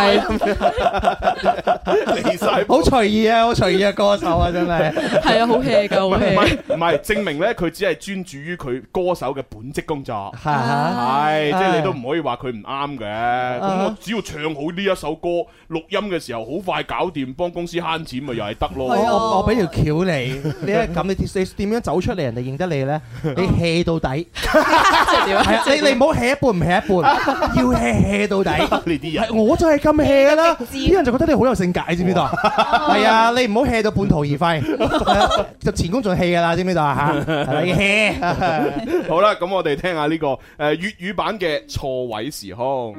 B: 離晒，
C: 好隨意啊，好隨意嘅歌手啊，真係。
I: 係啊，好 hea 噶，好 hea。
B: 唔係，證明咧佢只係專注於佢歌手嘅本職工作。
C: 係，
B: 即係你都唔可以話佢唔啱嘅。咁我只要唱好呢一首歌，錄音嘅時候好快搞掂，幫公司慳錢咪又係得咯。
C: 我俾條橋你，你係咁，你點樣走出嚟，人哋認得你咧？你 hea 到底。係啊，你唔好 hea 一半，唔 hea 一半，要 hea 到底。
B: 呢啲人，
C: 我就係咁 hea 噶啦，啲人就覺得你好有性格，你知唔知道？係啊，你唔好 hea 到半途而廢，就前功盡棄噶啦，知唔知道啊？嚇，你 hea。
B: 好啦，咁我哋聽下呢個粵語版嘅錯位時空。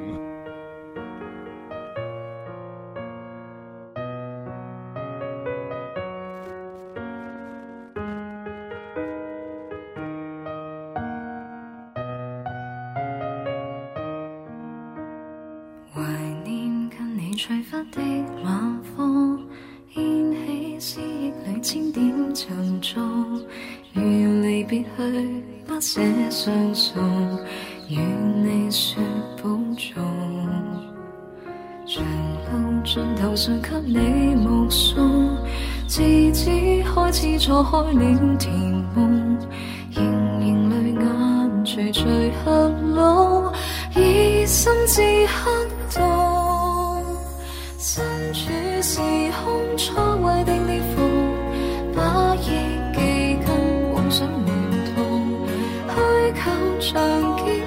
H: 吹拂的晚風，掀起思憶裏千點沉重。如離別去，不捨相送，與你說保重。長路盡頭上給你目送，自知開始錯開了甜夢，盈盈淚眼隨隨合攏，以心之黑洞。身處時空錯位的裂縫，把憶記跟妄想聯通，虛構像見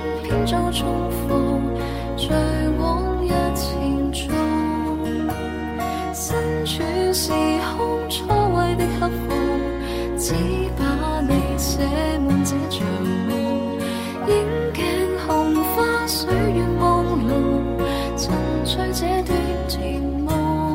H: 這段甜夢。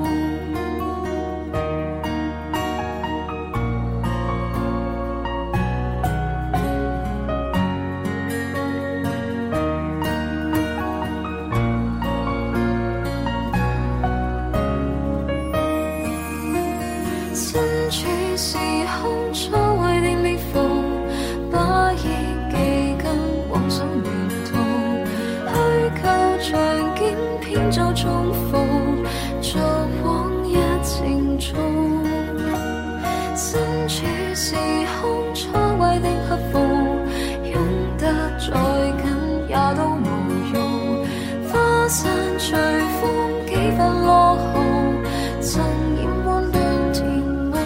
H: 身處時空錯位定裂縫，把憶記跟妄想亂套，虛構場景編造重複，作往日情重。身處時空錯位定合縫，擁得再緊也都無用，花散隨風幾分落紅，曾染溫暖甜夢。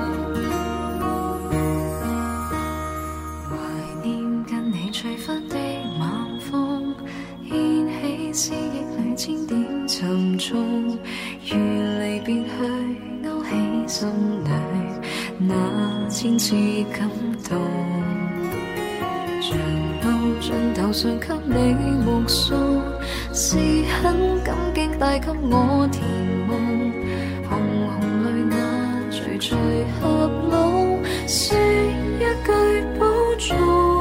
H: 懷念跟你吹拂的晚風，掀起思憶裏千點沉重，如離別去勾起心裏那千次感動。長路盡頭上給你目送，是很感激帶給我甜夢，紅紅淚眼隨隨合攏，說一句保重。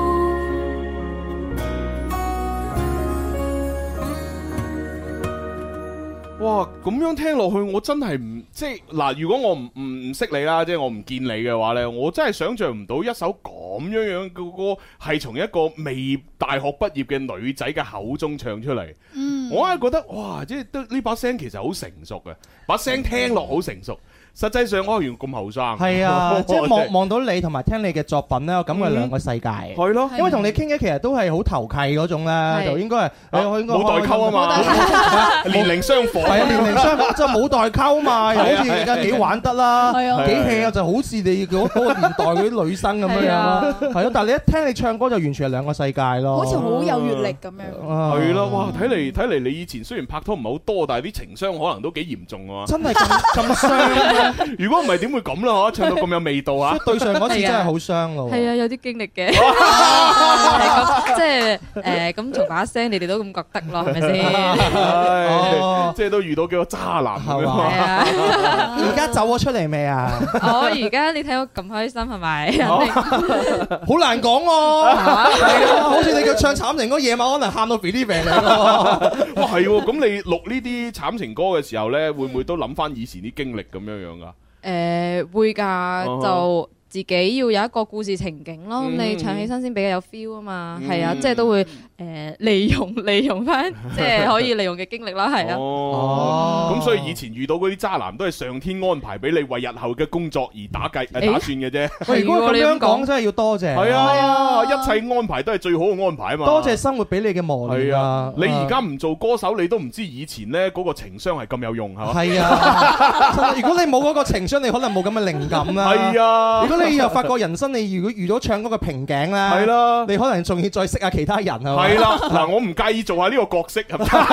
B: 哇，咁樣聽落去，我真係唔即係嗱，如果我唔識你啦，即係我唔見你嘅話呢，我真係想像唔到一首咁樣樣嘅歌係從一個未大學畢業嘅女仔嘅口中唱出嚟。我係覺得哇，即係得呢把聲其實好成熟嘅，把聲聽落好成熟。實際上我原來咁後生，
C: 係啊，即係望到你同埋聽你嘅作品咧，我感覺係兩個世界。係
B: 咯，
C: 因為同你傾嘅其實都係好投契嗰種咧，就應該係我應該
B: 冇代溝啊嘛，年齡相仿，
C: 係啊，年齡相仿，即係冇代溝嘛，又好似而家幾玩得啦，幾 hea 啊，就好似你嗰個年代嗰啲女生咁樣樣，係咯。但係你一聽你唱歌就完全係兩個世界咯，
D: 好似好有閲歷咁樣。
B: 係咯，哇！睇嚟你以前雖然拍拖唔係好多，但係啲情傷可能都幾嚴重啊！
C: 真係咁傷，
B: 如果唔係點會咁啦？唱到咁有味道啊！
C: 對上嗰次真係好傷咯。
I: 係啊，有啲經歷嘅。即係咁從把聲，你哋都咁覺得咯，係咪先？
B: 即係都遇到幾個渣男係嘛？
C: 而家走咗出嚟未啊？
I: 我而家你睇我咁開心係咪？
C: 好難講喎。係啊，好似你叫唱慘情歌，夜晚可能喊到肥啲病嚟喎。
B: 哇，係喎！咁你錄呢啲慘情歌嘅時候咧，會唔會都諗翻以前啲經歷咁樣樣噶？
I: 會㗎，就自己要有一個故事情景咯。咁你唱起身先比較有 feel 啊嘛。係啊，即係都會利用翻，即係可以利用嘅經歷啦。係啊。
B: 哦，咁所以以前遇到嗰啲渣男都係上天安排俾你為日後嘅工作而打算嘅啫。
C: 喂，如果咁樣講真係要多謝。
B: 係啊，一切安排都係最好嘅安排啊嘛。
C: 多謝生活俾你嘅磨練啊！
B: 你而家唔做歌手，你都唔知以前咧嗰個情商係咁有用係嘛？
C: 係啊，如果你冇嗰個情商，你可能冇咁嘅靈感啦。
B: 係啊，
C: 如果你又發覺人生你如果遇到唱歌嘅瓶頸咧，
B: 係啦，
C: 你可能仲要再識下其他人係嘛？
B: 係啦，嗱，我唔介意做下呢個角色，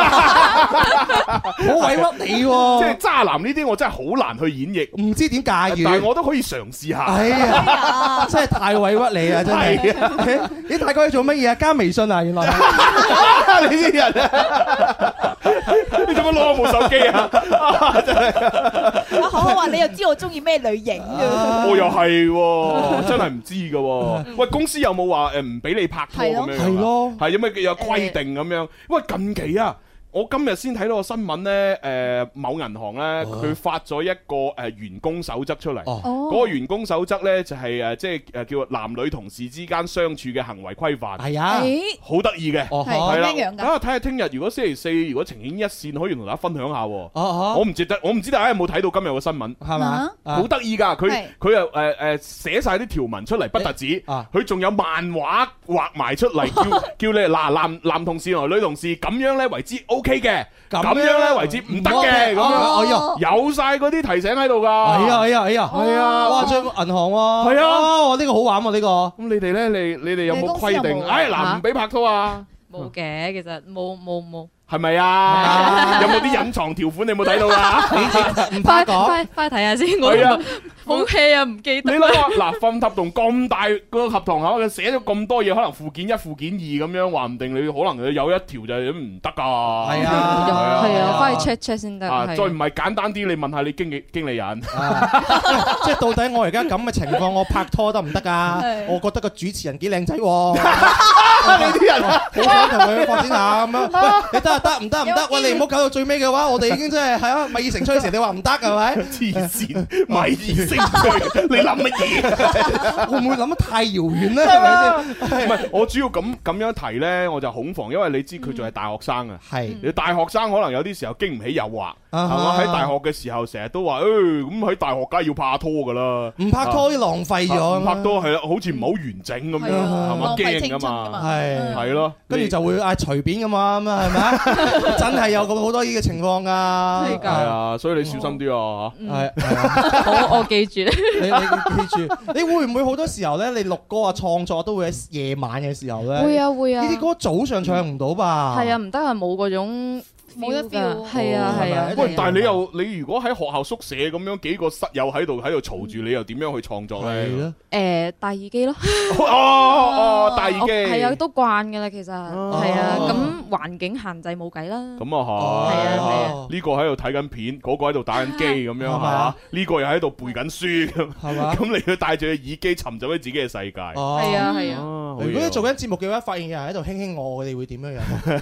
C: 好委屈你喎！
B: 即係渣男呢啲，我真係好難去演繹，
C: 唔知點駕馭，
B: 但係我都可以嘗試下。
C: 哎呀，真係太委屈你啊！真係，你大概要做乜嘢啊？加微信啊？原來
B: 你啲人啊，你做乜攞我部手機啊？真係
D: 阿可話你又知我中意咩類型嘅？
B: 我又係，真係唔知㗎。喂，公司有冇話唔俾你拍拖咁樣？
C: 係咯，
B: 係有咩有規定咁樣？喂，近期啊！我今日先睇到個新聞呢，某銀行呢，佢發咗一個員工守則出嚟。嗰個員工守則呢，就係即係叫男女同事之間相處嘅行為規範。係啊，好得意嘅。係啦，等下睇下聽日如果星期四如果情牽一線，可以同大家分享下。我唔知大家有冇睇到今日個新聞？係嘛？好得意㗎，佢又寫晒啲條文出嚟，不特止，佢仲有漫畫畫埋出嚟，叫你嗱男同事同女同事咁樣呢為之 OK 嘅，咁樣咧為之唔得嘅，咁樣有晒嗰啲提醒喺度噶。係啊，哇！最銀行喎，係啊，呢個好玩喎呢個。咁你哋咧，你哋有冇規定？哎嗱，唔俾拍拖啊？
I: 冇嘅，其實冇。
B: 係咪啊？有冇啲隱藏條款你有冇睇到啊？
C: 唔怕講，
I: 快睇下先，我好 hea 啊，唔記得。
B: 你諗下嗱，份合同咁大個合同嚇，寫咗咁多嘢，可能附件一、附件二咁樣，話唔定你可能有一條就係唔得㗎。係
I: 啊，翻去 check 先得。
B: 再唔係簡單啲，你問下你經理人，
C: 即係到底我而家咁嘅情況，我拍拖得唔得㗎？我覺得個主持人幾靚仔喎。你啲人好想同佢發展下咁樣。你得啊？得唔得？唔得？喂，你唔好搞到最尾嘅話，我哋已經真係米已成炊時，你話唔得係咪？
B: 黐線，米已成炊，你諗乜嘢？
C: 會唔會諗得太遙遠咧？係咪先？
B: 唔係，我主要咁樣提咧，我就恐防，因為你知佢仲係大學生啊。係，你大學生可能有啲時候經唔起誘惑，係嘛？喺大學嘅時候成日都話，咁喺大學梗係要拍拖㗎啦。唔
C: 拍拖啲浪費咗。
B: 唔拍拖係啦，好似唔係好完整咁樣，係嘛？驚㗎嘛。係咯，
C: 跟住就會嗌隨便㗎嘛，咁啊係咪啊？真係有咁好多呢個情況㗎。
B: 係啊，所以你小心啲啊嚇。
C: 係，
I: 我記住。
C: 你記住，你會唔會好多時候咧？你錄歌啊、創作都會喺夜晚嘅時候咧？
I: 會啊。
C: 呢啲歌早上唱唔到吧？
I: 係啊，唔得啊，冇嗰種。冇得 feel，係啊。
B: 喂，但係你如果喺學校宿舍咁樣幾個室友喺度嘈住，你又點樣去創作咧？
I: 戴耳機咯。
B: 戴耳機。
I: 係啊，都慣㗎啦，其實係啊。咁環境限制冇計啦。
B: 咁啊係。呢個喺度睇緊片，嗰個喺度打緊機咁樣係嘛？呢個又喺度背緊書咁，係嘛？咁你要戴住個耳機沉浸喺自己嘅世界。
I: 係啊。
C: 如果你做緊節目嘅話，發現有人喺度輕輕我，你會點樣樣？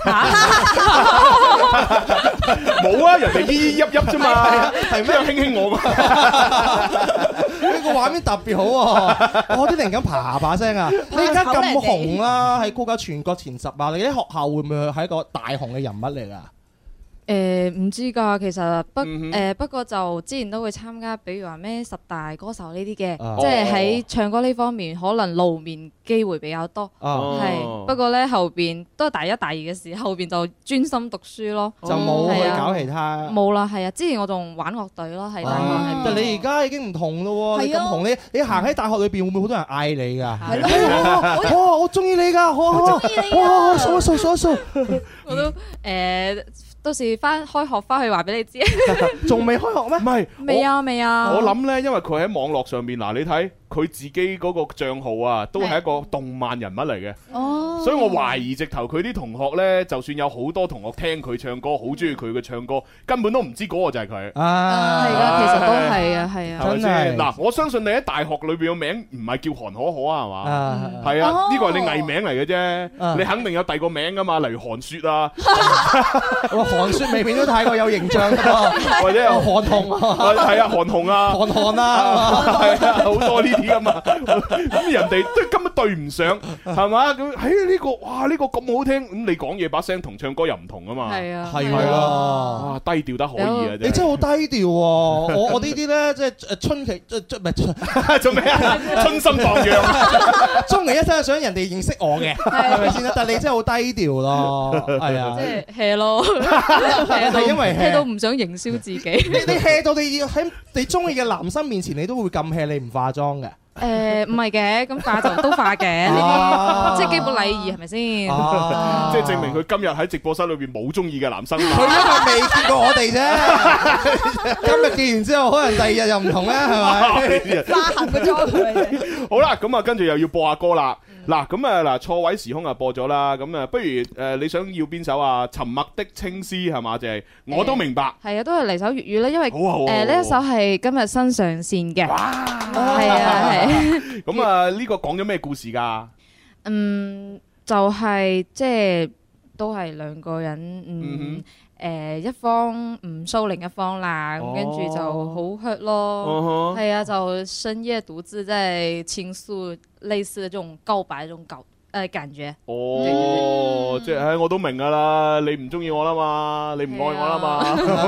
B: 冇啊，人哋咿咿噏噏啫嘛，係咩？輕輕我嘛，呢
C: 個畫面特別好喎，我啲靈感啪啪聲啊！你而家咁紅啦，係高考全國前10啊！你啲學校會唔會係一個大紅嘅人物嚟㗎？
I: 唔知㗎，其實不過就之前都會參加，比如話咩10大歌手呢啲嘅，即係喺唱歌呢方面可能露面機會比較多。係不過呢，後邊都係大一大二嘅時候，後邊就專心讀書咯，
C: 就冇去搞其他。
I: 冇啦，係啊！之前我仲玩樂隊咯，喺大學。
C: 但你而家已經唔同咯喎，你咁紅，你行喺大學裏邊會唔會好多人嗌你㗎？係咯，我中意你㗎，我中意你㗎，數一數。
I: 我都到時開學翻去話俾你知，
C: 仲未開學咩？
B: 唔係，
I: 未啊！
B: 我諗呢，因為佢喺網絡上面嗱，你睇佢自己嗰個帳號啊，都係一個動漫人物嚟嘅。哦，所以我懷疑直頭佢啲同學呢，就算有好多同學聽佢唱歌，好中意佢嘅唱歌，根本都唔知嗰個就係佢。
I: 係㗎，其實都係啊，係啊。
B: 係咪先？嗱，我相信你喺大學裏邊個名唔係叫韓可可啊，係嘛？係啊，呢個係你藝名嚟嘅啫，你肯定有第二個名㗎嘛，例如韓雪啊。
C: 韓雪未免都太過有形象啦，
B: 或者
C: 韓紅
B: 係啊，韓紅啊，
C: 韓寒啊，
B: 係啊，好多呢啲㗎嘛。咁人哋都根本對唔上，係嘛？咁呢個哇，呢個咁好聽，咁你講嘢把聲同唱歌又唔同啊嘛。係啊，
C: 係啦，
B: 哇，低調得可以啊！
C: 你真係好低調喎。我呢啲咧，即係春期唔係
B: 做咩啊？春心蕩漾，
C: 終其一生係想人哋認識我嘅，係咪先？但係你真係好低調咯，係啊，
I: 即係 hea 咯。
C: 係因為
I: hea 到唔想營銷自己。
C: 你 hea 到你要喺你中意嘅男生面前，你都會咁 hea，你唔化妝嘅？
I: 唔係嘅，咁化就都化嘅，呢啲即係基本禮儀係咪先？
B: 即係證明佢今日喺直播室裏邊冇中意嘅男生。
C: 佢因為未見過我哋啫。今日見完之後，可能第二日又唔同咧，係咪？
D: 化行個妝佢。
B: 好啦，咁啊，跟住又要播下歌啦。嗱，咁啊，錯位時空啊播咗啦，咁啊，不如你想要邊首啊？沉默的青絲係嘛？就係我都明白。係
I: 啊，都係嚟首粵語啦，因為呢一首係今日新上線嘅。哇！係啊，係。
B: 咁啊，呢個講咗咩故事㗎？
I: 就係即係都係兩個人，一方唔騷另一方啦，咁跟住就好 hurt 咯。係啊，就深夜獨自在傾訴類似的這種告白，這種感覺。
B: 哦，即係我都明㗎啦，你唔中意我啦嘛，你唔愛我啦嘛。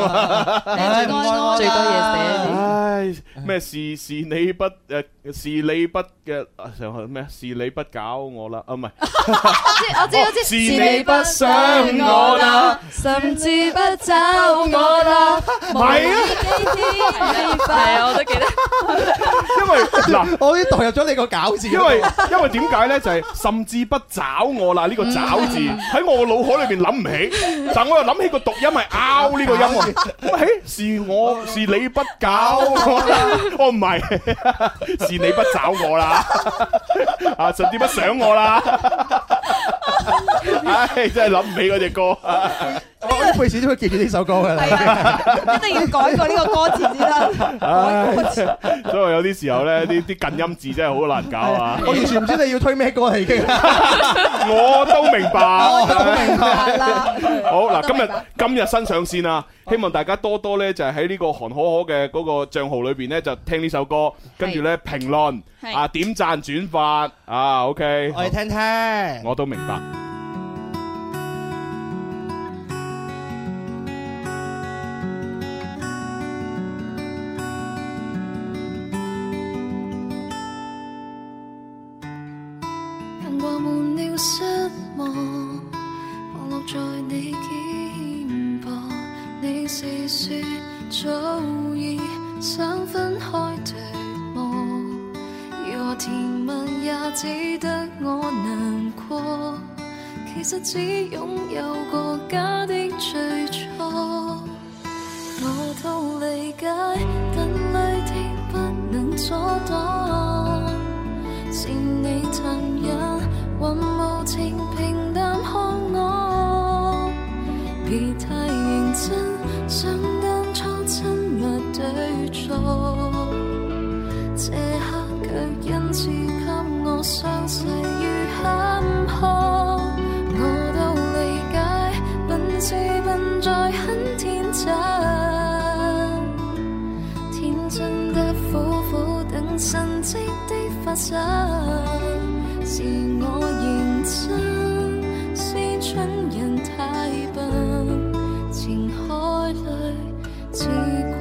I: 最多嘢寫。
B: 唉，咩是你不是你不嘅咩？是你不搞我啦？啊，唔係。
I: 我知。
B: 是你不想我啦，
I: 甚至不找我啦。
B: 係啊，
I: 係啊，我都記得。
B: 因為為嗱，
C: 我已經代入咗你個餃字。
B: 因為點解咧？就係甚至不找我啦！呢個找字喺我個腦海裏邊諗唔起，但我又諗起個讀音係拗呢個音喎。是你不搞我啦，哦唔係，是你不找我啦，啊甚至不想我啦。唉，真係諗唔起嗰隻歌。
C: 我一輩子都會記住呢首歌㗎啦，
D: 一定要改過呢個歌詞先得。
B: 所以有啲時候咧，啲近音字真係好難搞啊！
C: 我完全唔知你要推咩歌嚟嘅。
B: 我都明白，
D: 啦。
B: 好嗱，今日新上線啊！希望大家多多咧就係喺呢個韓可可嘅嗰個帳號裏邊咧就聽呢首歌，跟住咧評論啊、點讚、轉發啊 ，OK。
C: 我哋聽聽，
B: 我都明白。
H: 人話悶了失望，降落在你肩膊，你是說早已想分開對望，如何甜蜜也只得我難過，其實只擁有過假的最初，我都理解等淚的不能阻擋，是你殘忍還無情平淡看我，別太認真，想當初親密對坐，這刻卻因此給我傷勢與坎坷，我都理解，笨是笨在很天真，天真得苦苦等神蹟的發生，是我認真，是蠢人太笨，情海裏自困。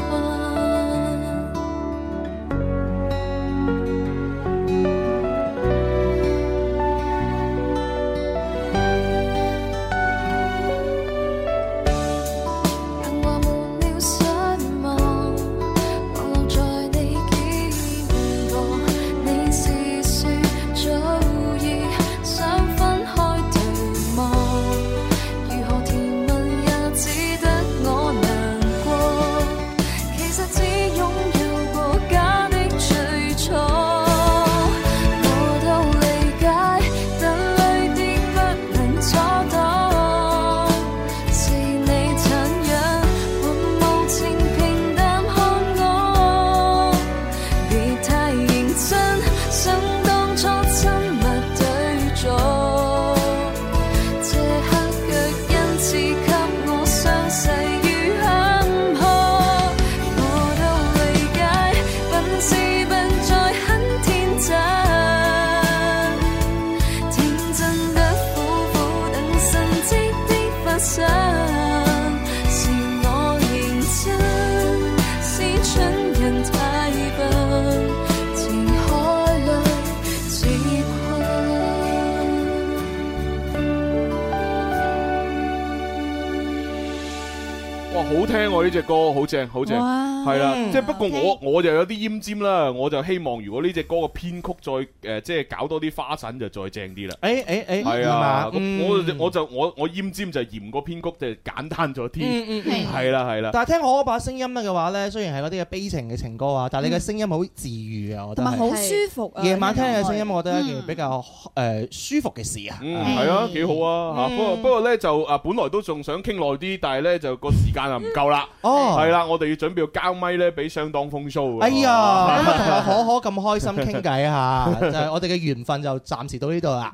B: 好聽喎，呢隻歌好正好正，係啦，即係不過我就有啲奄尖啦，我就希望如果呢隻歌嘅編曲再即係搞多啲花神就再正啲啦。係啊，我奄尖就嫌個編曲就簡單咗啲，係啦。
C: 但係聽我嗰把聲音咧嘅話咧，雖然係嗰啲嘅悲情嘅情歌啊，但係你嘅聲音好治愈啊，我覺得。同埋好舒服啊！夜晚聽你嘅聲音，我覺得係一件比較舒服嘅事啊。
B: 係啊，幾好啊嚇！不過咧就本來都仲想傾耐啲，但係咧就個時間唔夠啦，係啦，我哋要準備要交咪咧俾相當風騷。
C: 哎呀，同阿可可咁開心傾偈啊，就係我哋嘅緣分就暫時到呢度啦。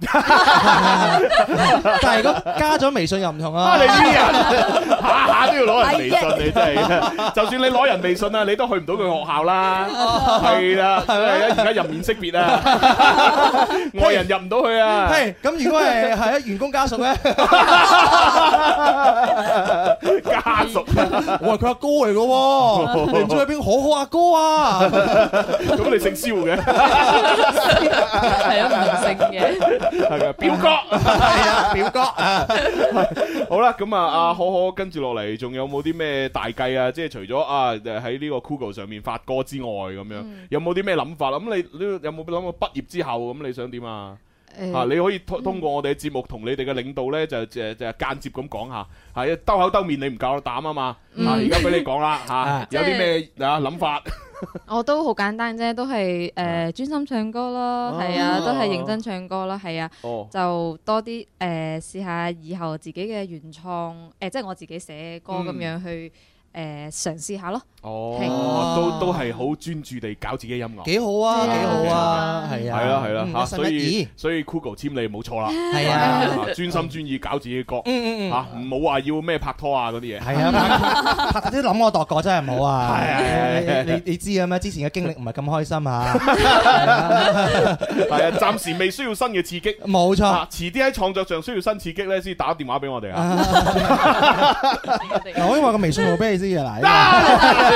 C: 但係如果加咗微信又唔同啊！
B: 你啲人下下都要攞人微信，你真係，就算你攞人微信啊，你都去唔到佢學校啦。係啦，而家入面識別啊，外人入唔到去啊。
C: 係咁，如果係員工家屬咧，
B: 家屬。
C: 我係佢阿哥嚟嘅喎， 唔知喺邊可可阿哥啊？
B: 咁你姓蕭嘅？
I: 係啊，唔同姓嘅。
B: 係啊，表哥。係啊，表哥。好啦，咁啊，阿可可跟住落嚟，仲有冇啲咩大計啊？即係除咗啊喺呢個 Google 上面發歌之外，咁樣有冇啲咩諗法？咁你有冇諗過畢業之後咁你想點啊？啊，你可以通過我哋嘅節目同你哋嘅領導咧，就間接咁講下，係兜口兜面你唔夠膽啊嘛，啊而家俾你講啦嚇，有啲咩啊諗法？
I: 我都好簡單啫，都係專心唱歌咯，係啊，都係認真唱歌咯，係啊，就多啲試下以後自己嘅原創，即係我自己寫歌咁樣去嘗試下咯。
B: 哦，都係好專注地搞自己音樂，
C: 幾好啊，幾好啊，係啊，
B: 係啦嚇，所以 Google 簽你冇錯啦，
C: 係啊，
B: 專心專意搞自己歌，嚇唔好話要咩拍拖啊嗰啲嘢，
C: 係啊，拍啲諗我度過真係唔好啊，係你知啊咩？之前嘅經歷唔係咁開心啊，係
B: 啊，暫時未需要新嘅刺激，
C: 冇錯，
B: 遲啲喺創作上需要新刺激咧，先打電話俾我哋啊，
C: 我可以話個微信號俾你知嘅嗱。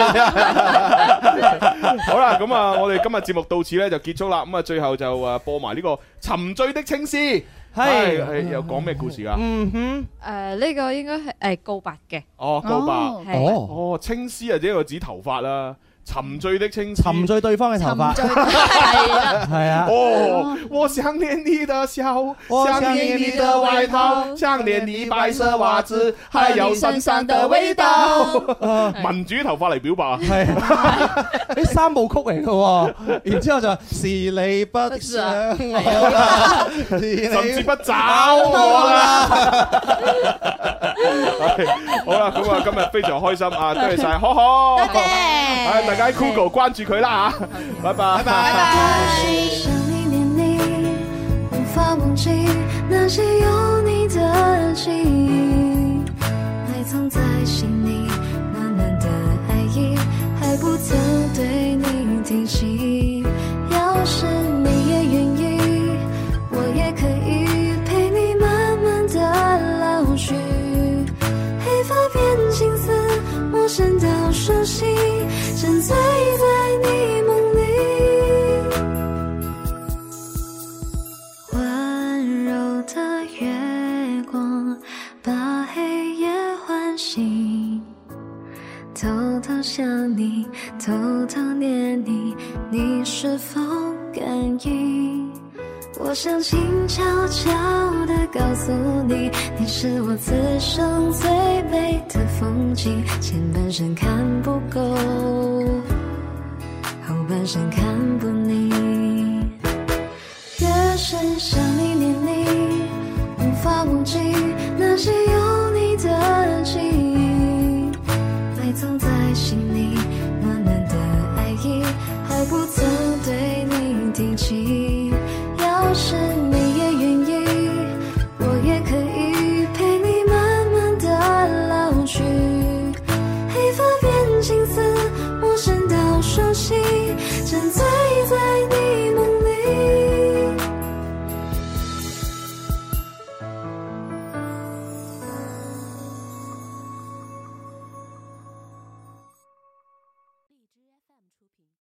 B: 好啦，咁啊，我哋今日節目到此咧就結束啦。咁啊，最後就播埋呢個沉醉的青絲，係有講咩故事噶？
I: 呢個應該係告白嘅。
B: 哦，告白，哦，青絲啊，即係指頭髮啦。沉醉的青絲，
C: 沉醉對方嘅頭髮，係啊，
B: 哦，我想念你的笑，想念你的外套，想念你白色襪子，還有身上的味道。民主頭髮嚟表白，
C: 係啲三部曲嚟嘅，然之後就是你不想我啦，
B: 甚至不找我啦。好啦，咁啊，今日非常開心啊，多謝晒，可可，
D: 多謝。
B: 大家 Google 關注佢啦嚇，拜拜，拜
H: 沉醉在你夢裡，溫柔的月光把黑夜喚醒，偷偷想你，偷偷念你，你是否感應？我想靜悄悄地告訴你，你是我此生最美的風景，前半生看不夠，後半生看不膩。越是想你念你，無法忘記那些有你的記憶，埋藏在心裡暖暖的愛意，還不曾對